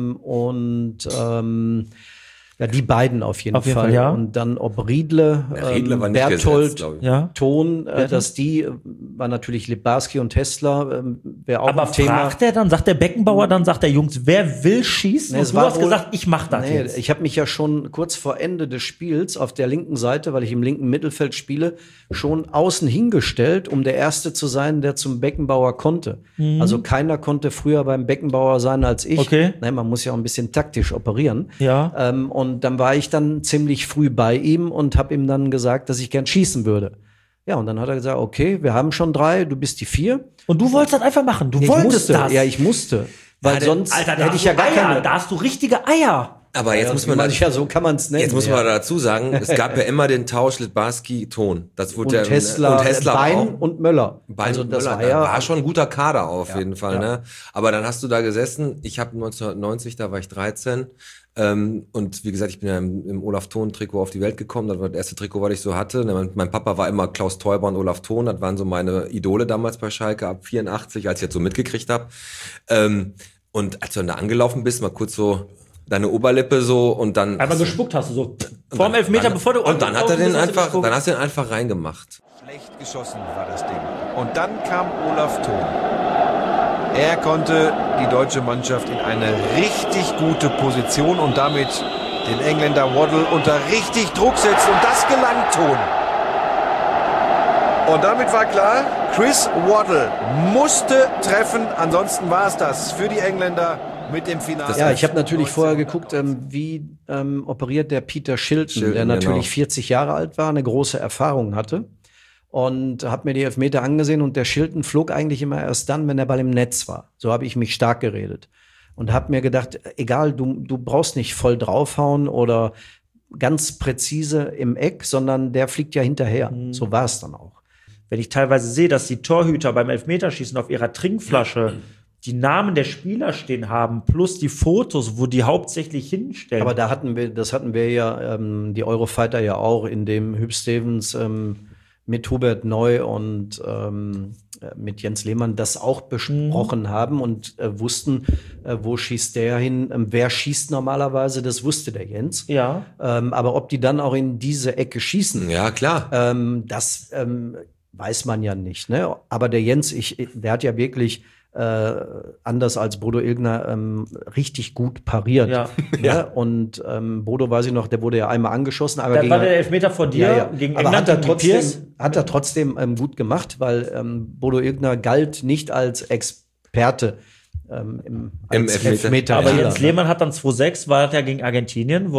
ja, die beiden auf jeden Fall. Ja. Und dann ob Riedle, war nicht Berthold, gesetzt, ja. Ton, dass die war natürlich Libarski und Hessler, wäre auch Aber ein Thema. fragt er dann, sagt der Beckenbauer dann, sagt der Jungs, wer will schießen? Nee, und du hast gesagt, ich mach das jetzt. Ich habe mich ja schon kurz vor Ende des Spiels auf der linken Seite, weil ich im linken Mittelfeld spiele, schon außen hingestellt, um der Erste zu sein, der zum Beckenbauer konnte. Also keiner konnte früher beim Beckenbauer sein als ich. Okay. Ne, man muss ja auch ein bisschen taktisch operieren. Ja. Und dann war ich dann ziemlich früh bei ihm und habe ihm dann gesagt, dass ich gern schießen würde. Ja, und dann hat er gesagt, okay, wir haben schon 3, du bist die 4. Und du wolltest das einfach machen. Du Ich wolltest musste, das. ja, ich musste. Weil sonst Alter, da hätte ich ja gar keine. Da hast du richtige Eier. Aber jetzt muss man ja, so kann man es nennen. Jetzt muss man dazu sagen, es gab ja immer den Tausch Littbarski-Ton. Das wurde und Hessler, Bein auch. und Möller. Bein also und das Möller, war schon ein guter Kader auf jeden Fall. Ja. Ne? Aber dann hast du da gesessen. Ich habe 1990, da war ich 13. Und wie gesagt, ich bin ja im Olaf Thon-Trikot auf die Welt gekommen. Das war das erste Trikot, was ich so hatte. Mein Papa war immer Klaus Teuber und Olaf Thon. Das waren so meine Idole damals bei Schalke ab 84, als ich jetzt so mitgekriegt habe. Und als du dann da angelaufen bist, mal kurz so deine Oberlippe so und dann... Einmal gespuckt hast du so. Vorm Elfmeter, bevor du... Und dann hat er den einfach, dann hast du ihn einfach reingemacht. Schlecht geschossen war das Ding. Und dann kam Olaf Thon. Er konnte die deutsche Mannschaft in eine richtig gute Position und damit den Engländer Waddle unter richtig Druck setzen. Und das gelang Thon. Und damit war klar, Chris Waddle musste treffen. Ansonsten war es das für die Engländer mit dem Finale. Ja, ich habe natürlich vorher geguckt, wie operiert der Peter Shilton, der natürlich 40 Jahre alt war, eine große Erfahrung hatte. Und habe mir die Elfmeter angesehen und der Shilton flog eigentlich immer erst dann, wenn der Ball im Netz war. So habe ich mich stark geredet. Und habe mir gedacht, egal, du brauchst nicht voll draufhauen oder ganz präzise im Eck, sondern der fliegt ja hinterher. So war es dann auch. Wenn ich teilweise sehe, dass die Torhüter beim Elfmeterschießen auf ihrer Trinkflasche die Namen der Spieler stehen haben, plus die Fotos, wo die hauptsächlich hinstellen. Aber das hatten wir ja, die Eurofighter ja auch, in dem Hüb Stevens mit Hubert Neu und mit Jens Lehmann das auch besprochen haben und wussten, wo schießt der hin, wer schießt normalerweise, das wusste der Jens. Ja. Aber ob die dann auch in diese Ecke schießen, Ja, klar. das weiß man ja nicht. Ne? Aber der Jens, der hat ja wirklich anders als Bodo Illgner richtig gut pariert. Ja. Ja. Und Bodo, weiß ich noch, der wurde ja einmal angeschossen. Aber Da war der Elfmeter vor dir gegen aber England hat er trotzdem gut gemacht, weil Bodo Illgner galt nicht als Experte im Elfmeter. Aber Ja. Jens Lehmann hat dann 2-6, war das ja gegen Argentinien,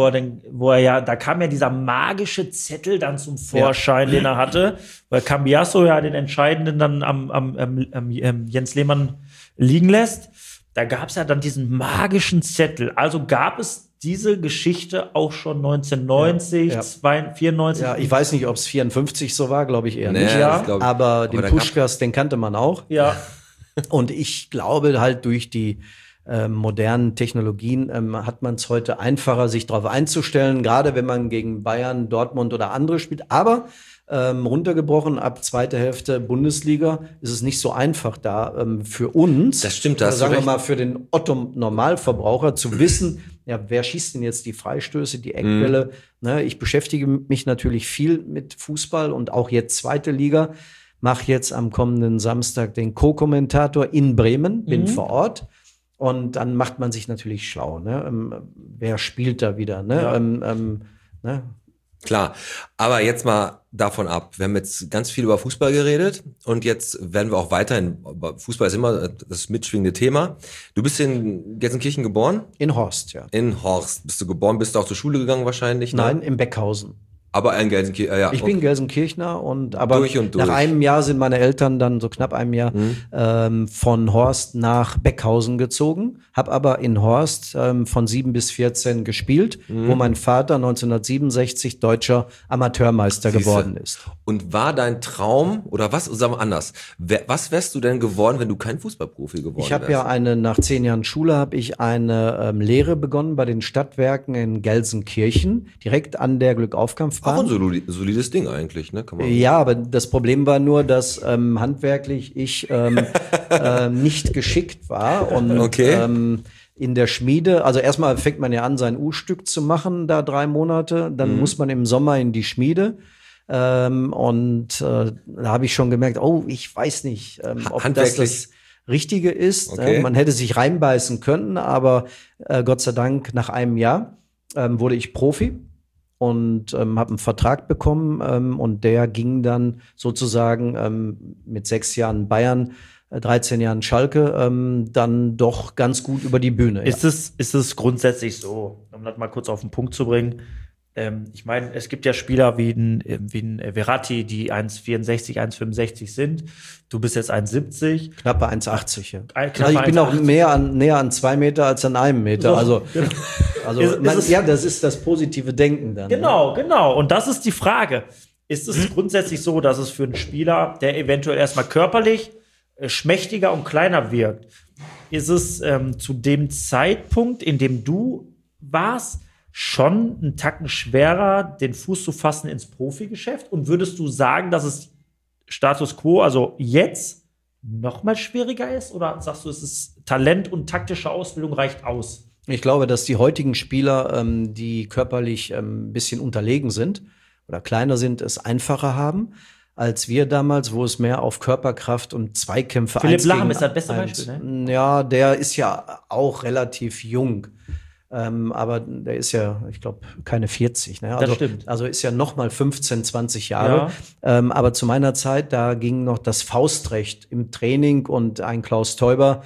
da kam ja dieser magische Zettel dann zum Vorschein, den er hatte, weil Cambiasso ja den entscheidenden dann am Jens Lehmann liegen lässt. Da gab es ja dann diesen magischen Zettel. Also gab es diese Geschichte auch schon 1990, 94. Ja, ich weiß nicht, ob es 54 so war, glaube ich eher Nee, nicht. das glaub ich. Aber den da Puschkas, den kannte man auch. Ja. Und ich glaube halt durch die modernen Technologien hat man es heute einfacher, sich darauf einzustellen, gerade wenn man gegen Bayern, Dortmund oder andere spielt. Aber runtergebrochen, ab zweite Hälfte Bundesliga ist es nicht so einfach da für uns. Das stimmt, da oder hast du sagen wir recht. mal für den Otto-Normalverbraucher zu wissen, ja, wer schießt denn jetzt die Freistöße, die Eckbälle? Ne, ich beschäftige mich natürlich viel mit Fußball und auch jetzt zweite Liga. Mache jetzt am kommenden Samstag den Co-Kommentator in Bremen, bin vor Ort. Und dann macht man sich natürlich schlau. Ne? Wer spielt da wieder? Ne? Ja. Ne? Klar, aber jetzt mal davon ab. Wir haben jetzt ganz viel über Fußball geredet und jetzt werden wir auch weiterhin, Fußball ist immer das mitschwingende Thema. Du bist in Gelsenkirchen geboren? In Horst, ja. In Horst bist du geboren, bist du auch zur Schule gegangen wahrscheinlich? Ne? Nein, in Beckhausen. Aber in Gelsenkirchen, ja. Ich bin Gelsenkirchner aber Durch und durch. nach einem Jahr sind meine Eltern dann, so knapp einem Jahr, von Horst nach Beckhausen gezogen. Hab aber in Horst von 7 bis 14 gespielt, wo mein Vater 1967 deutscher Amateurmeister geworden ist. Und war dein Traum, oder was, sagen wir anders, was wärst du denn geworden, wenn du kein Fußballprofi geworden wärst? Ich habe ja nach 10 Jahren Schule habe ich eine Lehre begonnen bei den Stadtwerken in Gelsenkirchen, direkt an der Glückaufkampfbahn. Auch ein solides Ding eigentlich, ne? Kann man Ja, aber das Problem war nur, dass handwerklich ich nicht geschickt war und Okay. in der Schmiede, also erstmal fängt man ja an, sein U-Stück zu machen, da 3 Monate, dann muss man im Sommer in die Schmiede. Da habe ich schon gemerkt, oh, ich weiß nicht, ob das Richtige ist. Okay. Man hätte sich reinbeißen können, aber Gott sei Dank nach einem Jahr wurde ich Profi und habe einen Vertrag bekommen und der ging dann sozusagen mit 6 Jahren Bayern, 13 Jahren Schalke, dann doch ganz gut über die Bühne. Ist es grundsätzlich so, um das mal kurz auf den Punkt zu bringen? Ich meine, es gibt ja Spieler wie ein Verratti, die 1,64, 1,65 sind. Du bist jetzt 1,70. Knappe 1,80. Ja. Knappe Also ich bin auch 1,80. näher an 2 Meter als an einem Meter. So, genau. Ja, das ist das positive Denken dann. Genau. Und das ist die Frage. Ist es grundsätzlich so, dass es für einen Spieler, der eventuell erstmal körperlich schmächtiger und kleiner wirkt, ist es zu dem Zeitpunkt, in dem du warst, schon einen Tacken schwerer, den Fuß zu fassen ins Profigeschäft? Und würdest du sagen, dass es Status Quo, also jetzt, noch mal schwieriger ist? Oder sagst du, es ist Talent und taktische Ausbildung reicht aus? Ich glaube, dass die heutigen Spieler, die körperlich ein bisschen unterlegen sind oder kleiner sind, es einfacher haben, als wir damals, wo es mehr auf Körperkraft und Zweikämpfe Philipp Lahm ist das beste eins- Beispiel, ne? Ja, der ist ja auch relativ jung. Aber der ist ja, ich glaube, keine 40. Ne? Das stimmt. Also ist ja noch mal 15, 20 Jahre. Aber zu meiner Zeit, da ging noch das Faustrecht im Training und ein Klaus Teuber,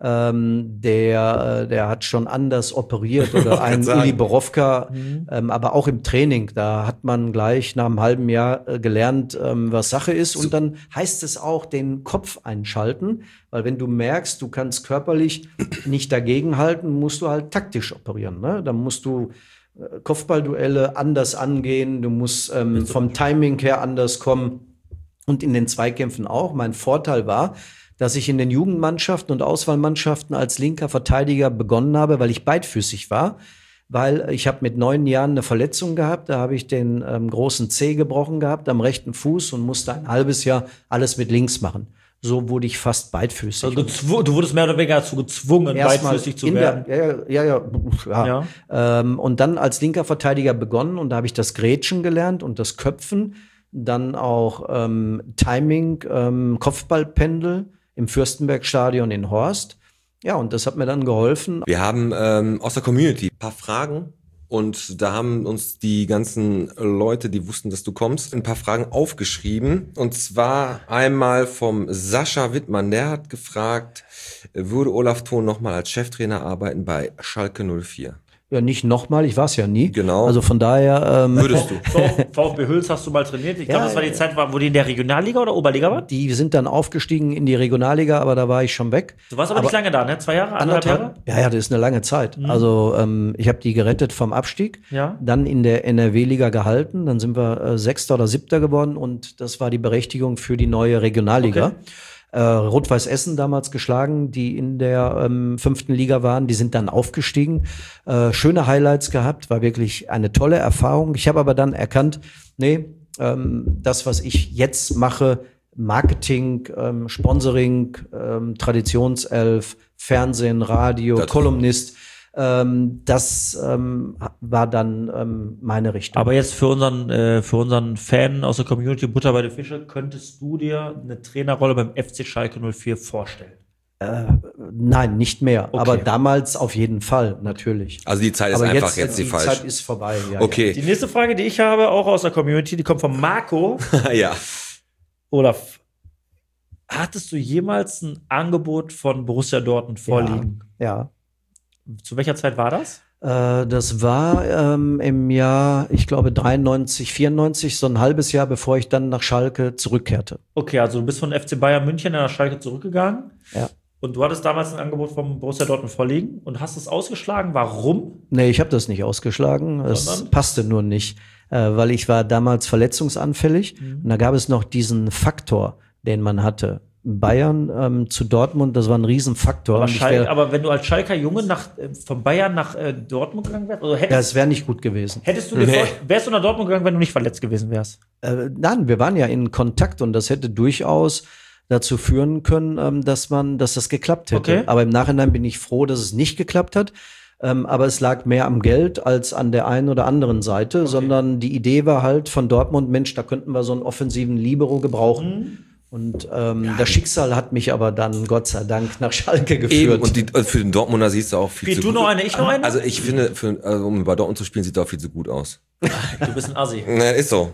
der hat schon anders operiert oder ein Uli Borowka, aber auch im Training, da hat man gleich nach einem halben Jahr gelernt, was Sache ist und dann heißt es auch den Kopf einschalten, weil wenn du merkst, du kannst körperlich nicht dagegenhalten, musst du halt taktisch operieren, ne? Dann musst du Kopfballduelle anders angehen, du musst vom Timing her anders kommen und in den Zweikämpfen auch. Mein Vorteil war, dass ich in den Jugendmannschaften und Auswahlmannschaften als linker Verteidiger begonnen habe, weil ich beidfüßig war. Weil ich habe mit 9 Jahren eine Verletzung gehabt, da habe ich den großen Zeh gebrochen gehabt am rechten Fuß und musste ein halbes Jahr alles mit links machen. So wurde ich fast beidfüßig. Also du wurdest mehr oder weniger dazu gezwungen, beidfüßig zu werden. Und dann als linker Verteidiger begonnen und da habe ich das Grätschen gelernt und das Köpfen, dann auch Timing, Kopfballpendel im Fürstenbergstadion in Horst. Ja, und das hat mir dann geholfen. Wir haben aus der Community ein paar Fragen und da haben uns die ganzen Leute, die wussten, dass du kommst, ein paar Fragen aufgeschrieben. Und zwar einmal vom Sascha Wittmann, der hat gefragt, würde Olaf Thon nochmal als Cheftrainer arbeiten bei Schalke 04? Ja, nicht nochmal, ich war es ja nie. Genau. Also von daher. Würdest du? VfB Hüls hast du mal trainiert. Ich glaube, das war die Zeit, wo die in der Regionalliga oder Oberliga waren. Die sind dann aufgestiegen in die Regionalliga, aber da war ich schon weg. Du warst aber nicht lange da, ne? 2 Jahre, anderthalb Jahre? Ja, das ist eine lange Zeit. Also ich habe die gerettet vom Abstieg, Ja. dann in der NRW-Liga gehalten, dann sind wir 6. oder 7. geworden und das war die Berechtigung für die neue Regionalliga. Okay. Rot-Weiß Essen damals geschlagen, die in der 5. Liga waren, die sind dann aufgestiegen. Schöne Highlights gehabt, war wirklich eine tolle Erfahrung. Ich habe aber dann erkannt, das, was ich jetzt mache, Marketing, Sponsoring, Traditionself, Fernsehen, Radio, Kolumnist, das war dann meine Richtung. Aber jetzt für unseren Fan aus der Community Butter bei den Fische, könntest du dir eine Trainerrolle beim FC Schalke 04 vorstellen? Nein, nicht mehr. Okay. Aber damals auf jeden Fall, natürlich. Also die Zeit ist Aber einfach jetzt die die falsch. Zeit ist vorbei. Ja, Okay. Die nächste Frage, die ich habe, auch aus der Community, die kommt von Marco. Ja. Olaf, hattest du jemals ein Angebot von Borussia Dortmund vorliegen? Ja. Zu welcher Zeit war das? Das war im Jahr, ich glaube 93, 94, so ein halbes Jahr, bevor ich dann nach Schalke zurückkehrte. Okay, also du bist von FC Bayern München nach Schalke zurückgegangen. Ja. Und du hattest damals ein Angebot vom Borussia Dortmund vorliegen und hast es ausgeschlagen. Warum? Nee, ich habe das nicht ausgeschlagen. Es Sondern? passte nur nicht, weil ich war damals verletzungsanfällig. Und da gab es noch diesen Faktor, den man hatte. Bayern zu Dortmund, das war ein Riesenfaktor. Aber, Und ich wär, aber wenn du als Schalker Junge von Bayern nach Dortmund gegangen wärst, also ja, es wäre nicht gut gewesen. hättest du dir wärst du nach Dortmund gegangen, wenn du nicht verletzt gewesen wärst? Nein, wir waren ja in Kontakt und das hätte durchaus dazu führen können, dass das geklappt hätte. Okay. Aber im Nachhinein bin ich froh, dass es nicht geklappt hat. Aber es lag mehr am Geld als an der einen oder anderen Seite, sondern die Idee war halt von Dortmund, Mensch, da könnten wir so einen offensiven Libero gebrauchen. Und das Schicksal hat mich aber dann, Gott sei Dank, nach Schalke geführt. Eben, und für den Dortmunder siehst du auch viel Wie, zu du gut. noch eine, ich noch eine? Also ich finde, um bei Dortmund zu spielen, sieht er auch viel zu gut aus. Du bist ein Assi. Na, ist so.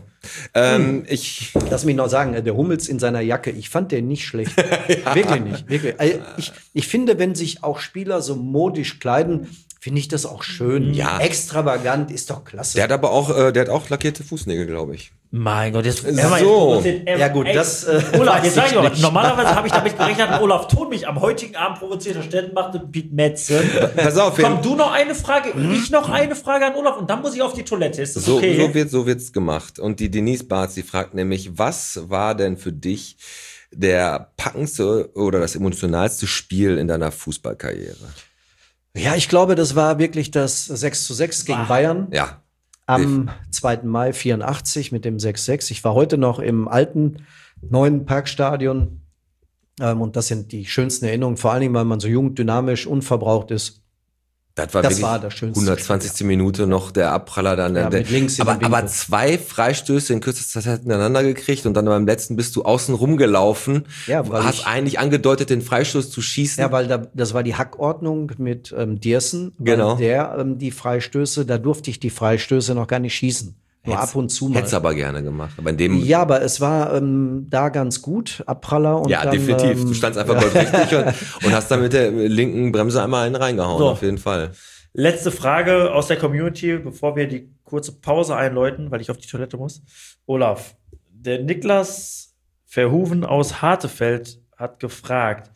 Lass mich noch sagen, der Hummels in seiner Jacke, ich fand den nicht schlecht. Wirklich nicht. Wirklich. Ich finde, wenn sich auch Spieler so modisch kleiden, finde ich das auch schön. Ja. Extravagant ist doch klasse. Der hat aber auch, der hat auch lackierte Fußnägel, glaube ich. Mein Gott, jetzt. So. Ja, gut, das, Olaf, weiß jetzt sag ich ich mal, nicht. normalerweise habe ich damit gerechnet, dass Olaf Thon mich am heutigen Abend provoziert und Stellen machte Piet Metze. Pass auf, Komm, du noch eine Frage, ich noch eine Frage an Olaf und dann muss ich auf die Toilette. Ist das so, okay? so wird's gemacht. Und die Denise Bartz, die fragt nämlich, was war denn für dich der packendste oder das emotionalste Spiel in deiner Fußballkarriere? Ja, ich glaube, das war wirklich das 6:6 gegen Bayern. Ja. Am 2. Mai 84 mit dem 6:6. Ich war heute noch im alten, neuen Parkstadion. Und das sind die schönsten Erinnerungen, vor allen Dingen, weil man so jung, dynamisch, unverbraucht ist. Das war Das wirklich war das schönste 120. Spiel, Minute noch der Abpraller dann. Ja, der, mit links in den aber Winkel. 2 Freistöße in kürzester Zeit hintereinander gekriegt und dann beim letzten bist du außen rumgelaufen. Ja, weil hast ich- eigentlich angedeutet, den Freistoß zu schießen. Ja, weil das war die Hackordnung mit Diersen. Genau. Weil der die Freistöße, da durfte ich die Freistöße noch gar nicht schießen. Nur ab und zu mal. Hättest aber gerne gemacht. Aber in dem, Ja, aber es war da ganz gut, Abpraller. Und ja, dann, definitiv. Du standst einfach goldrichtig und hast dann mit der linken Bremse einmal einen reingehauen, So. auf jeden Fall. Letzte Frage aus der Community, bevor wir die kurze Pause einläuten, weil ich auf die Toilette muss. Olaf, der Niklas Verhoeven aus Hartefeld hat gefragt,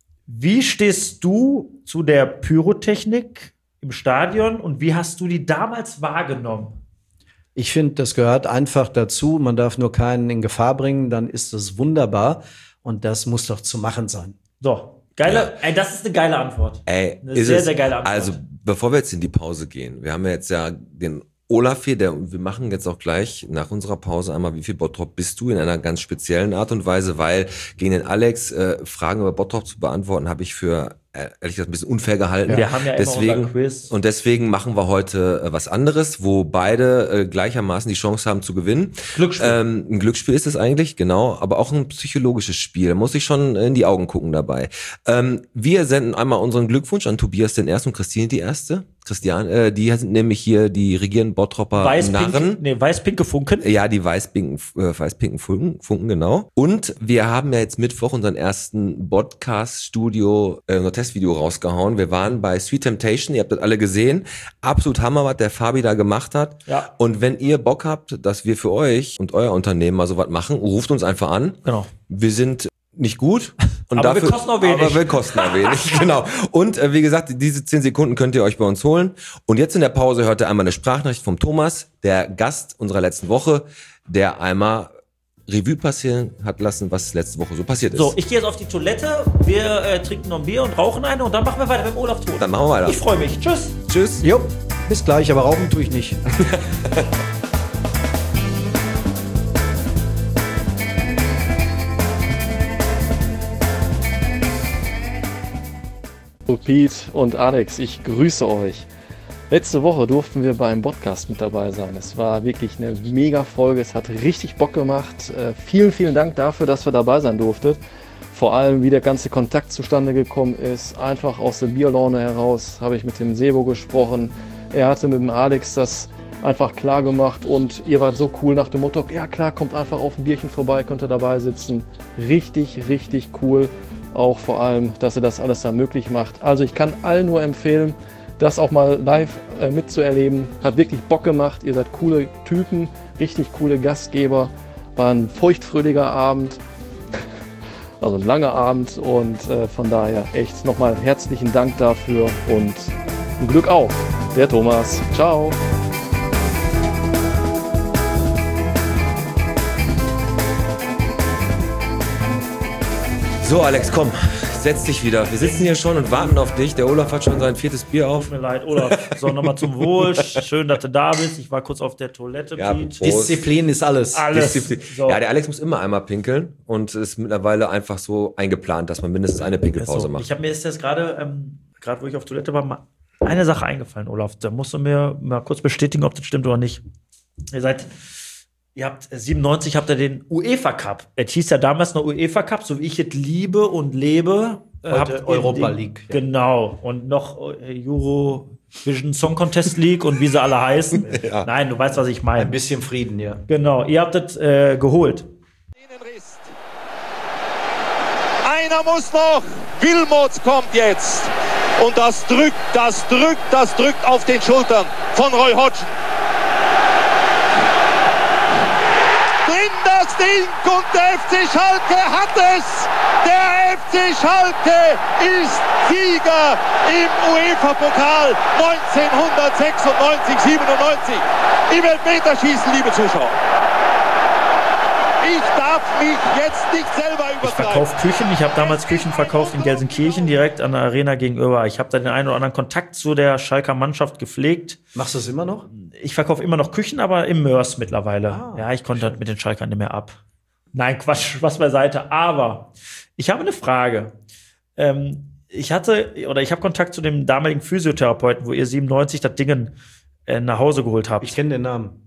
wie stehst du zu der Pyrotechnik im Stadion und wie hast du die damals wahrgenommen? Ich finde, das gehört einfach dazu. Man darf nur keinen in Gefahr bringen, dann ist es wunderbar. Und das muss doch zu machen sein. So, geile, ey, das ist eine geile Antwort. Ey, Eine ist sehr, es, sehr geile Antwort. Also, bevor wir jetzt in die Pause gehen, wir haben ja jetzt ja den Olaf hier, wir machen jetzt auch gleich nach unserer Pause einmal, wie viel Bottrop bist du in einer ganz speziellen Art und Weise, weil gegen den Alex Fragen über Bottrop zu beantworten, habe ich für ehrlich gesagt ein bisschen unfair gehalten. Wir haben ja immer deswegen, unser Quiz. Und deswegen machen wir heute was anderes, wo beide gleichermaßen die Chance haben zu gewinnen. Glücksspiel. Ein Glücksspiel ist es eigentlich, genau, aber auch ein psychologisches Spiel. Muss ich schon in die Augen gucken dabei. Wir senden einmal unseren Glückwunsch an Tobias den Ersten und Christine die Erste. Christian, die sind nämlich hier die regierenden Bottropper Narren. Weiß-pinke Funken. Ja, die weiß-pinken Funken, genau. Und wir haben ja jetzt Mittwoch unseren ersten Podcast-Studio Testvideo rausgehauen. Wir waren bei Sweet Temptation, ihr habt das alle gesehen. Absolut Hammer, was der Fabi da gemacht hat. Ja. Und wenn ihr Bock habt, dass wir für euch und euer Unternehmen mal sowas machen, ruft uns einfach an. Genau. Wir sind nicht gut. Und Aber wir dafür, kosten auch wenig. Aber wir kosten auch wenig, genau. Und wie gesagt, diese 10 Sekunden könnt ihr euch bei uns holen. Und jetzt in der Pause hört ihr einmal eine Sprachnachricht vom Thomas, der Gast unserer letzten Woche, der einmal Revue passieren hat lassen, was letzte Woche so passiert ist. So, ich gehe jetzt auf die Toilette, wir trinken noch ein Bier und rauchen eine und dann machen wir weiter mit dem Olaf Thon. Dann machen wir weiter. Ich freue mich. Tschüss. Tschüss. Jo, bis gleich, aber rauchen tue ich nicht. Pete und Alex, ich grüße euch. Letzte Woche durften wir beim Podcast mit dabei sein. Es war wirklich eine mega Folge, es hat richtig Bock gemacht. Vielen, vielen Dank dafür, dass wir dabei sein durften. vor allem, wie der ganze Kontakt zustande gekommen ist. Einfach aus der Bierlaune heraus habe ich mit dem Sebo gesprochen. Er hatte mit dem Alex das einfach klar gemacht und ihr wart so cool nach dem Motto, ja klar, kommt einfach auf ein Bierchen vorbei, könnt ihr dabei sitzen. Richtig, richtig cool. Auch vor allem, dass ihr das alles da möglich macht. Also ich kann allen nur empfehlen, das auch mal live mitzuerleben. Hat wirklich Bock gemacht. Ihr seid coole Typen, richtig coole Gastgeber. War ein feuchtfröhlicher Abend, also ein langer Abend und von daher echt nochmal herzlichen Dank dafür und Glück auf. Der Thomas. Ciao. So, Alex, komm, setz dich wieder. Wir sitzen hier schon und warten auf dich. Der Olaf hat schon sein 4. Bier auf. Tut mir leid, Olaf. So, nochmal zum Wohl. Schön, dass du da bist. Ich war kurz auf der Toilette, Ja, Piet. Disziplin ist alles. Alles. So. Ja, der Alex muss immer einmal pinkeln und ist mittlerweile einfach so eingeplant, dass man mindestens eine Pinkelpause So, macht. ich habe mir jetzt gerade, wo ich auf Toilette war, mal eine Sache eingefallen, Olaf. Da musst du mir mal kurz bestätigen, ob das stimmt oder nicht. Ihr habt 97 habt ihr den UEFA Cup. Es hieß ja damals noch UEFA Cup, so wie ich es liebe und lebe. Heute Europa League. Ja. Genau. Und noch Eurovision Song Contest League und wie sie alle heißen. Ja. Nein, du weißt, was ich meine. Ein bisschen Frieden, ja. Genau. Ihr habt das geholt. Einer muss noch. Wilmots kommt jetzt. Und das drückt auf den Schultern von Roy Hodgson. Drin das Ding und der FC Schalke hat es. Der FC Schalke ist Sieger im UEFA-Pokal 1996, 97. Im Elfmeterschießen, liebe Zuschauer. Ich darf mich jetzt nicht selber Ich übertreiben. verkaufe Küchen. Ich habe damals Küchen verkauft in Gelsenkirchen, direkt an der Arena gegenüber. Ich habe da den einen oder anderen Kontakt zu der Schalker Mannschaft gepflegt. Machst du es immer noch? Ich verkaufe immer noch Küchen, aber im Mörs mittlerweile. Ah, ja, ich konnte mit den Schalkern nicht mehr ab. Nein, Quatsch, was beiseite. Aber ich habe eine Frage. Ich habe Kontakt zu dem damaligen Physiotherapeuten, wo ihr 97 das Ding nach Hause geholt habt. Ich kenne den Namen.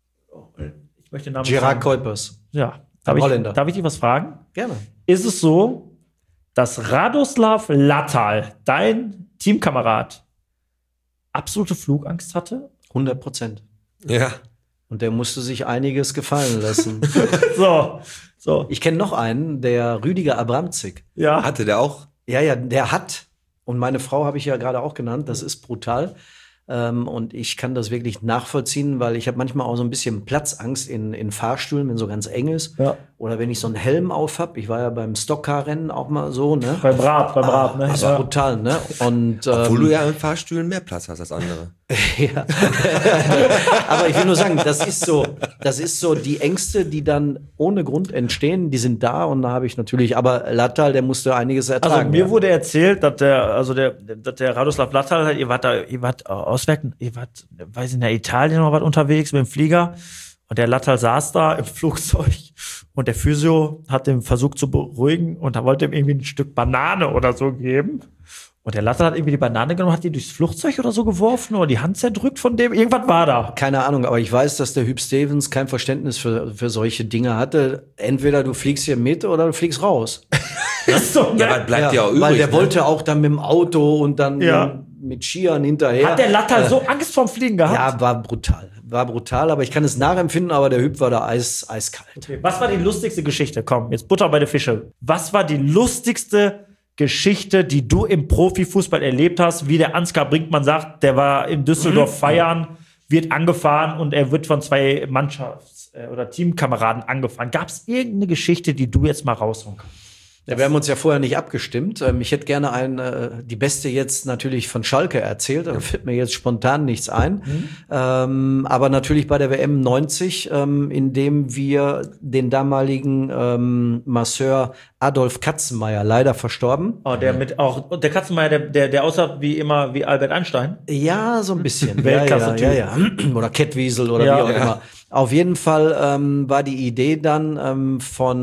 Ich möchte den Namen Gerard sagen. Kuipers. Ja. Holländer. Darf ich dich was fragen? Gerne. Ist es so, dass Radoslav Latal, dein Teamkamerad, absolute Flugangst hatte? 100%. Ja. Und der musste sich einiges gefallen lassen. So. Ich kenne noch einen, der Rüdiger Abramczyk. Ja. Hatte der auch? Ja, der hat, und meine Frau habe ich ja gerade auch genannt, das ist brutal. Und ich kann das wirklich nachvollziehen, weil ich habe manchmal auch so ein bisschen Platzangst in Fahrstühlen, wenn so ganz eng ist. Ja. Oder wenn ich so einen Helm auf habe. Ich war ja beim Stockcar-Rennen auch mal so, ne? Beim Rad, ne? Das war brutal, ne? Und, Obwohl du ja in Fahrstühlen mehr Platz hast als andere. ja. Aber ich will nur sagen, das ist so die Ängste, die dann ohne Grund entstehen, die sind da und da habe ich natürlich, aber Latal, der musste einiges ertragen. Also mir wurde erzählt, dass der Radoslav Latal, ihr wart auswärts, weiß ich, in Italien noch was unterwegs mit dem Flieger und der Latal saß da im Flugzeug und der Physio hat den versucht zu beruhigen und da wollte ihm irgendwie ein Stück Banane oder so geben. Und der Latte hat irgendwie die Banane genommen, hat die durchs Flugzeug oder so geworfen oder die Hand zerdrückt von dem. Irgendwas war da. Keine Ahnung, aber ich weiß, dass der Hüb Stevens kein Verständnis für solche Dinge hatte. Entweder du fliegst hier mit oder du fliegst raus. Ist so, ne? Ja, was bleibt ja auch übrig. Weil der ne? wollte auch dann mit dem Auto und dann Ja. mit Skiern hinterher. Hat der Latte so Angst vorm Fliegen gehabt? Ja, war brutal, aber ich kann es nachempfinden, aber der Hüb war da eiskalt. Okay. Was war die lustigste Geschichte? Komm, jetzt Butter bei den Fische. Was war die lustigste Geschichte, die du im Profifußball erlebt hast? Wie der Ansgar Brinkmann sagt, der war in Düsseldorf feiern, wird angefahren und er wird von zwei Mannschafts- oder Teamkameraden angefahren. Gab es irgendeine Geschichte, die du jetzt mal raushauen kannst? Ja, wir haben uns ja vorher nicht abgestimmt. Ich hätte gerne die beste jetzt natürlich von Schalke erzählt, da fällt mir jetzt spontan nichts ein. Aber natürlich bei der WM 90, in dem wir den damaligen Masseur Adolf Katzenmeier, leider verstorben. Oh, der Katzenmeier, der aussah wie Albert Einstein. Ja, so ein bisschen. Weltklasse-Typ. ja. Oder Kettwiesel oder wie auch immer. Auf jeden Fall war die Idee dann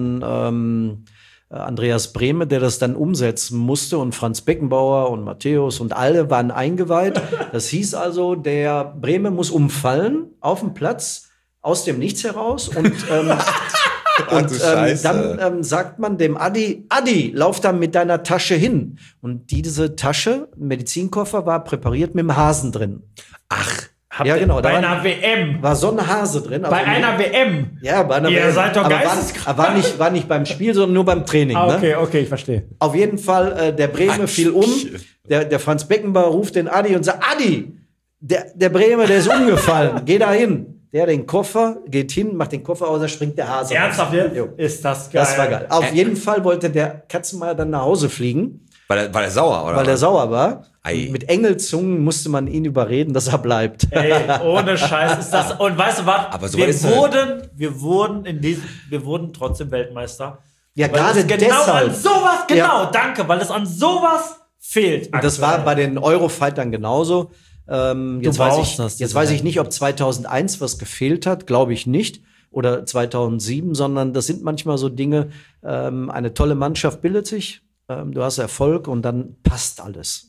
von Andreas Brehme, der das dann umsetzen musste, und Franz Beckenbauer und Matthäus und alle waren eingeweiht. Das hieß also, der Brehme muss umfallen auf dem Platz aus dem Nichts heraus und Ach du Scheiße. Dann sagt man dem Adi, lauf da mit deiner Tasche hin. Und diese Tasche, Medizinkoffer, war präpariert mit dem Hasen drin. Ach, Ja, genau. Bei Da einer WM. war so ein Hase drin. Bei einer WM. Ja, bei einer Ihr WM. seid doch Aber geisteskrank. war nicht beim Spiel, sondern nur beim Training. Ne? Okay, ich verstehe. Auf jeden Fall, der Brehme fiel um. Der Franz Beckenbauer ruft den Adi und sagt, Adi, der Brehme, der ist umgefallen. Geh da hin. Der den Koffer, geht hin, macht den Koffer aus, da springt der Hase. Ernsthaft jetzt? Jo. Ist das geil. Das war geil. Auf jeden Fall wollte der Katzenmeier dann nach Hause fliegen, Weil er sauer, oder? weil er sauer war. Ei. Mit Engelzungen musste man ihn überreden, dass er bleibt. Ey, ohne Scheiß ist das. Und weißt du was? Aber so wir ist wurden trotzdem Weltmeister. Ja, Weil gerade es genau deshalb. an sowas, Ja. danke, weil es an sowas fehlt. Und das war bei den Eurofightern genauso. Jetzt brauchst das, jetzt diese weiß ich nicht, ob 2001 was gefehlt hat, glaube ich nicht. Oder 2007, sondern das sind manchmal so Dinge, eine tolle Mannschaft bildet sich, du hast Erfolg und dann passt alles.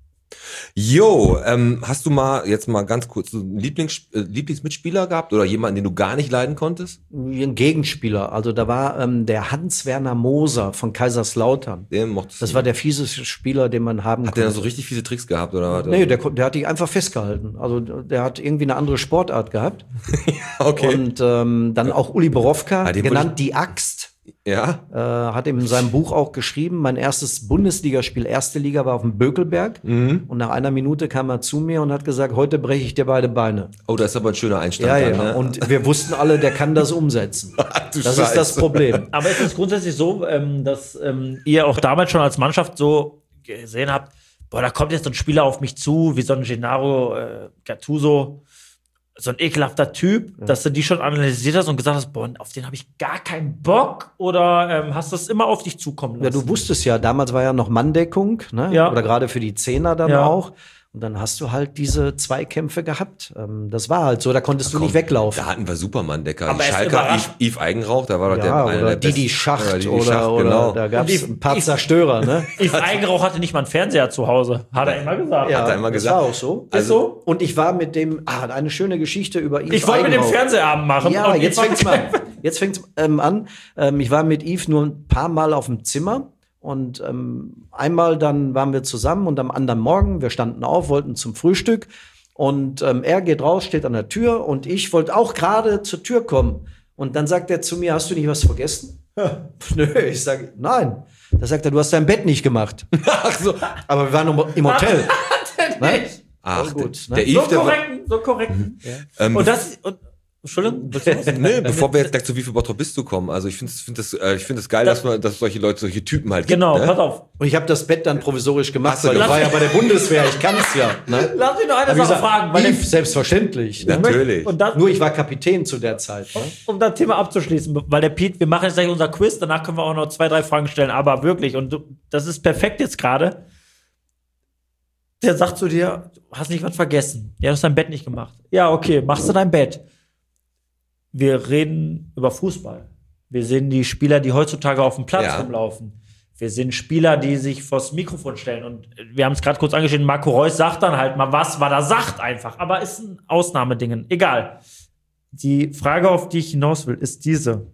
Jo, hast du jetzt mal ganz kurz so einen Lieblingsmitspieler gehabt oder jemanden, den du gar nicht leiden konntest? Ein Gegenspieler, also da war der Hans-Werner Moser von Kaiserslautern. Den mochtest Das du war der fieseste Spieler, den man haben Hat der konnte. so richtig fiese Tricks gehabt oder was? Nee, der hat dich einfach festgehalten. Also der hat irgendwie eine andere Sportart gehabt. Okay. Und dann auch Uli Borowka, Ah, den genannt die Axt. Ja? Hat in seinem Buch auch geschrieben, mein erstes Bundesligaspiel, erste Liga, war auf dem Bökelberg. Und nach einer Minute kam er zu mir und hat gesagt, heute breche ich dir beide Beine. Oh, das ist aber ein schöner Einstand. Ja, dann, ja. ne? Und wir wussten alle, der kann das umsetzen. Ach du Das ist das Scheiße. Problem. Aber ist es grundsätzlich so, dass ihr auch damals schon als Mannschaft so gesehen habt, boah, da kommt jetzt so ein Spieler auf mich zu, wie so ein Gennaro Gattuso, so ein ekelhafter Typ, dass du die schon analysiert hast und gesagt hast, boah, auf den habe ich gar keinen Bock? Oder hast du das immer auf dich zukommen Ja, lassen? du wusstest ja, damals war ja noch Manndeckung, ne? Ja. Oder gerade für die Zehner dann Ja. auch. Und dann hast du halt diese Zweikämpfe gehabt. Das war halt so, da konntest du nicht weglaufen. Da hatten wir Supermann-Decker. Aber Die er ist Schalker, überrascht. Yves Eigenrauch, da war doch Ja, einer oder der Didi besten- Schacht Didi oder, Schacht, oder genau. da gab es Und ein paar Zerstörer, ne? Yves Eigenrauch hatte nicht mal einen Fernseher zu Hause, hat er immer gesagt. Hat er immer das gesagt. war auch so. Ist so? Und ich war mit dem, eine schöne Geschichte über Yves Ich wollte mit dem Eigenrauch. Fernsehabend machen. Ja, und jetzt Yves fängt's mal an. Jetzt fängt's an. Ich war mit Yves nur ein paar Mal auf dem Zimmer und einmal dann waren wir zusammen und am anderen Morgen, wir standen auf, wollten zum Frühstück und er geht raus, steht an der Tür und ich wollte auch gerade zur Tür kommen. Und dann sagt er zu mir, hast du nicht was vergessen? Nö, ich sage, nein. Da sagt er, du hast dein Bett nicht gemacht. Ach so. Aber wir waren im Hotel. Ne? Ach, Voll gut, der ne? Yves, der war, so korrekten. Und das, Entschuldigung, willst du was? nee, bevor wir jetzt gleich zu wie viel Bottrop bist du kommen. Also ich finde das geil, dass es solche Leute, solche Typen halt Genau, gibt. pass Ne? auf. Und ich habe das Bett dann provisorisch gemacht, Hast du weil ich gemacht? war ja bei der Bundeswehr, ich kann's ja. Ne? Lass mich noch eine Hab ich Sache gesagt, fragen, weil Yves, selbstverständlich. Ne? Natürlich. und das, Nur ich war Kapitän zu der Zeit. Ne? um das Thema abzuschließen, weil der Pete, wir machen jetzt gleich unser Quiz, danach können wir auch noch 2, 3 Fragen stellen, aber wirklich, und das ist perfekt jetzt gerade. Der sagt zu dir, du hast nicht was vergessen. Ja, du hast dein Bett nicht gemacht. Ja, okay, machst du dein Bett. Wir reden über Fußball. Wir sehen die Spieler, die heutzutage auf dem Platz Ja. rumlaufen. Wir sehen Spieler, die sich vors Mikrofon stellen. Und wir haben es gerade kurz angeschnitten, Marco Reus sagt dann halt mal was, weil er sagt einfach. Aber ist ein Ausnahmedingen. Egal. Die Frage, auf die ich hinaus will, ist diese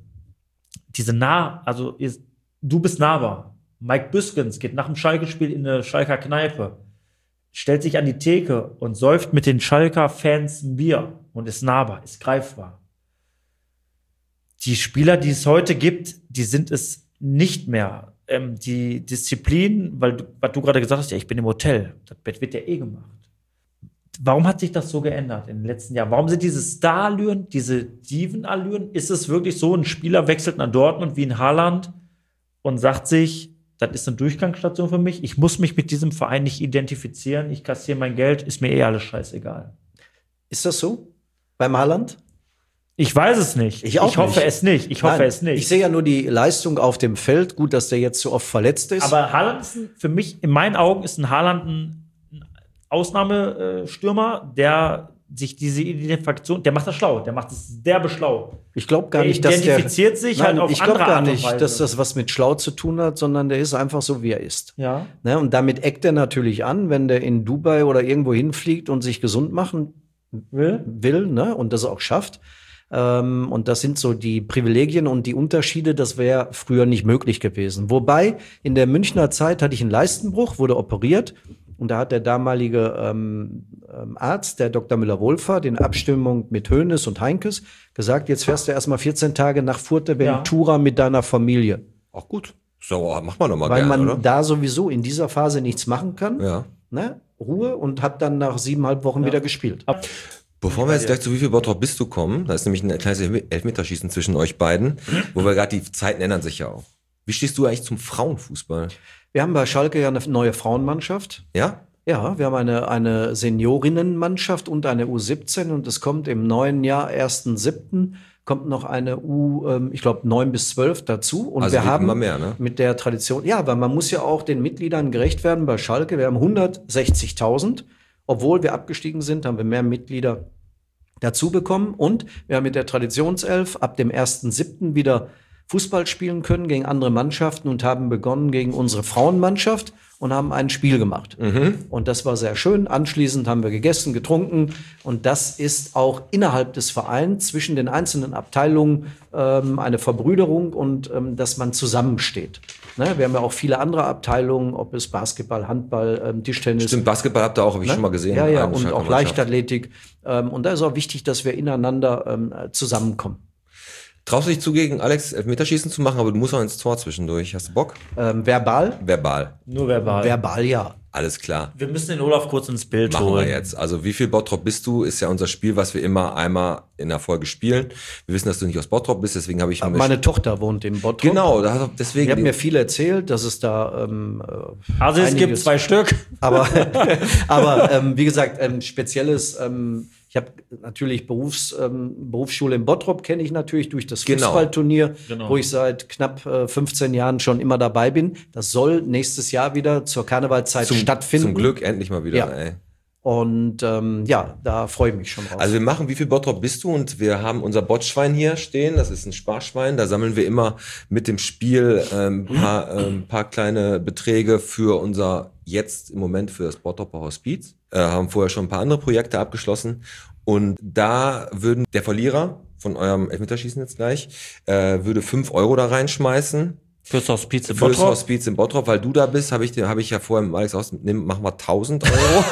du bist nahbar. Mike Büskens geht nach dem Schalke-Spiel in eine Schalker Kneipe, stellt sich an die Theke und säuft mit den Schalker-Fans ein Bier und ist nahbar, ist greifbar. Die Spieler, die es heute gibt, die sind es nicht mehr. Die Disziplin, was du gerade gesagt hast, ja, ich bin im Hotel, das Bett wird ja eh gemacht. Warum hat sich das so geändert in den letzten Jahren? Warum sind diese Star-Allüren, diese Diven-Allüren, ist es wirklich so, ein Spieler wechselt nach Dortmund wie in Haaland und sagt sich, das ist eine Durchgangsstation für mich, ich muss mich mit diesem Verein nicht identifizieren, ich kassiere mein Geld, ist mir eh alles scheißegal. Ist das so? Beim Haaland? Ich weiß es nicht. Ich auch Ich hoffe nicht. es nicht. Ich hoffe Nein, es nicht. Ich sehe ja nur die Leistung auf dem Feld. Gut, dass der jetzt so oft verletzt ist. Aber Haaland ist für mich, in meinen Augen, ist ein Haaland ein Ausnahmestürmer, der sich diese Identifikation, der macht das schlau, der macht es derbe schlau. ich glaube gar Der nicht, dass der identifiziert sich halt auf ich glaube andere gar Art und nicht, Weise. dass das was mit schlau zu tun hat, sondern der ist einfach so, wie er ist. Ja. Ne? Und damit eckt er natürlich an, wenn der in Dubai oder irgendwo hinfliegt und sich gesund machen will, ne? Und das auch schafft. Und das sind so die Privilegien und die Unterschiede, das wäre früher nicht möglich gewesen. Wobei, in der Münchner Zeit hatte ich einen Leistenbruch, wurde operiert. Und da hat der damalige Arzt, der Dr. Müller-Wohlfahrt, in Abstimmung mit Hoeneß und Heinkes gesagt, jetzt fährst du erstmal 14 Tage nach Fuerteventura mit deiner Familie. Auch gut. So, mach mal nochmal Weil gerne, man oder? da sowieso in dieser Phase nichts machen kann. Ja. Ne? Ruhe und hat dann nach 7,5 Wochen wieder gespielt. Bevor wir jetzt gleich zu wie viel Bottrop bist du kommen, da ist nämlich ein kleines Elfmeterschießen zwischen euch beiden, wo wir gerade, die Zeiten ändern sich ja auch. Wie stehst du eigentlich zum Frauenfußball? Wir haben bei Schalke ja eine neue Frauenmannschaft. Ja? Ja, wir haben eine Seniorinnenmannschaft und eine U17 und es kommt im neuen Jahr, 1.7., kommt noch eine ich glaube 9 bis 12 dazu. Und Also wir haben immer mehr, ne? mit der Tradition, ja, weil man muss ja auch den Mitgliedern gerecht werden bei Schalke. Wir haben 160.000. Obwohl wir abgestiegen sind, haben wir mehr Mitglieder dazu bekommen. Und wir haben mit der Traditionself ab dem 1.7. wieder Fußball spielen können gegen andere Mannschaften und haben begonnen gegen unsere Frauenmannschaft und haben ein Spiel gemacht. Und das war sehr schön. Anschließend haben wir gegessen, getrunken. Und das ist auch innerhalb des Vereins zwischen den einzelnen Abteilungen eine Verbrüderung und dass man zusammensteht. Ne? Wir haben ja auch viele andere Abteilungen, ob es Basketball, Handball, Tischtennis. Stimmt, Basketball habt ihr auch, habe ich schon mal gesehen. Ja, ja, Eine und auch Schalker Leichtathletik. Und da ist auch wichtig, dass wir ineinander zusammenkommen. Traust du dich zu, gegen Alex Elfmeterschießen zu machen, aber du musst auch ins Tor zwischendurch. Hast du Bock? Verbal? Verbal. Nur verbal. Verbal, ja. Alles klar. Wir müssen den Olaf kurz ins Bild Machen holen. wir jetzt. Also wie viel Bottrop bist du, ist ja unser Spiel, was wir immer einmal in der Folge spielen. Wir wissen, dass du nicht aus Bottrop bist, deswegen habe ich... Meine Tochter wohnt in Bottrop. Genau, Die deswegen... hat mir viel erzählt, dass es da Also es gibt einiges- 2 Stück. Aber wie gesagt, spezielles. Ich habe natürlich Berufsschule in Bottrop kenne ich natürlich durch das Genau. Fußballturnier, Genau. wo ich seit knapp 15 Jahren schon immer dabei bin. Das soll nächstes Jahr wieder zur Karnevalzeit stattfinden. Zum Glück endlich mal wieder, Ja. ey. Und ja, da freue ich mich schon drauf. Also wir machen, wie viel Bottrop bist du? Und wir haben unser Botschwein hier stehen. Das ist ein Sparschwein. Da sammeln wir immer mit dem Spiel paar kleine Beträge für unser, jetzt im Moment für das Bottroper Hospiz. Haben vorher schon ein paar andere Projekte abgeschlossen. Und da würden der Verlierer von eurem Elfmeterschießen jetzt gleich, würde 5 Euro da reinschmeißen. Fürs Hospiz in Fürs Bottrop. Hospiz in Bottrop, weil du da bist, habe ich ja vorher mit Alex ausnehmen, machen wir 1.000 Euro.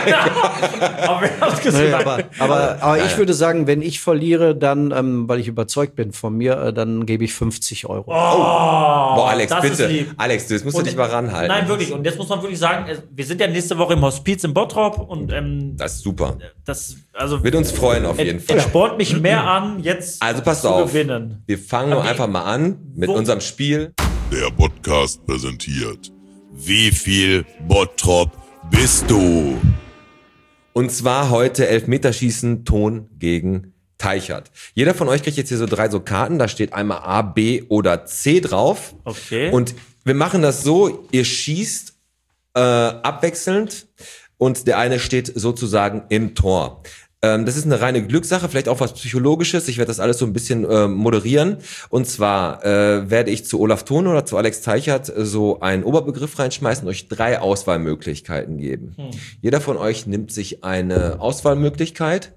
Aber wir haben's Nee, gesagt. aber ich würde sagen, wenn ich verliere, dann, weil ich überzeugt bin von mir, dann gebe ich 50 Euro. Boah, Alex, das bitte. ist lieb. Alex, das musst du Und- dich mal ranhalten. Nein, wirklich. Und jetzt muss man wirklich sagen, wir sind ja nächste Woche im Hospiz in Bottrop und Das ist super. das, also Wird uns freuen auf jeden Fall. es spornt mich mehr an, jetzt Also passt zu auf. gewinnen. Wir fangen Aber einfach mal an mit wo- unserem Spiel. Der Podcast präsentiert. Wie viel Bottrop bist du? Und zwar heute Elfmeterschießen Ton gegen Teichert. Jeder von euch kriegt jetzt hier so 3 so Karten. Da steht einmal A, B oder C drauf. Okay. Und wir machen das so, ihr schießt abwechselnd und der eine steht sozusagen im Tor. Das ist eine reine Glückssache, vielleicht auch was Psychologisches. Ich werde das alles so ein bisschen moderieren. Und zwar werde ich zu Olaf Thon oder zu Alex Teichert so einen Oberbegriff reinschmeißen und euch 3 Auswahlmöglichkeiten geben. Jeder von euch nimmt sich eine Auswahlmöglichkeit.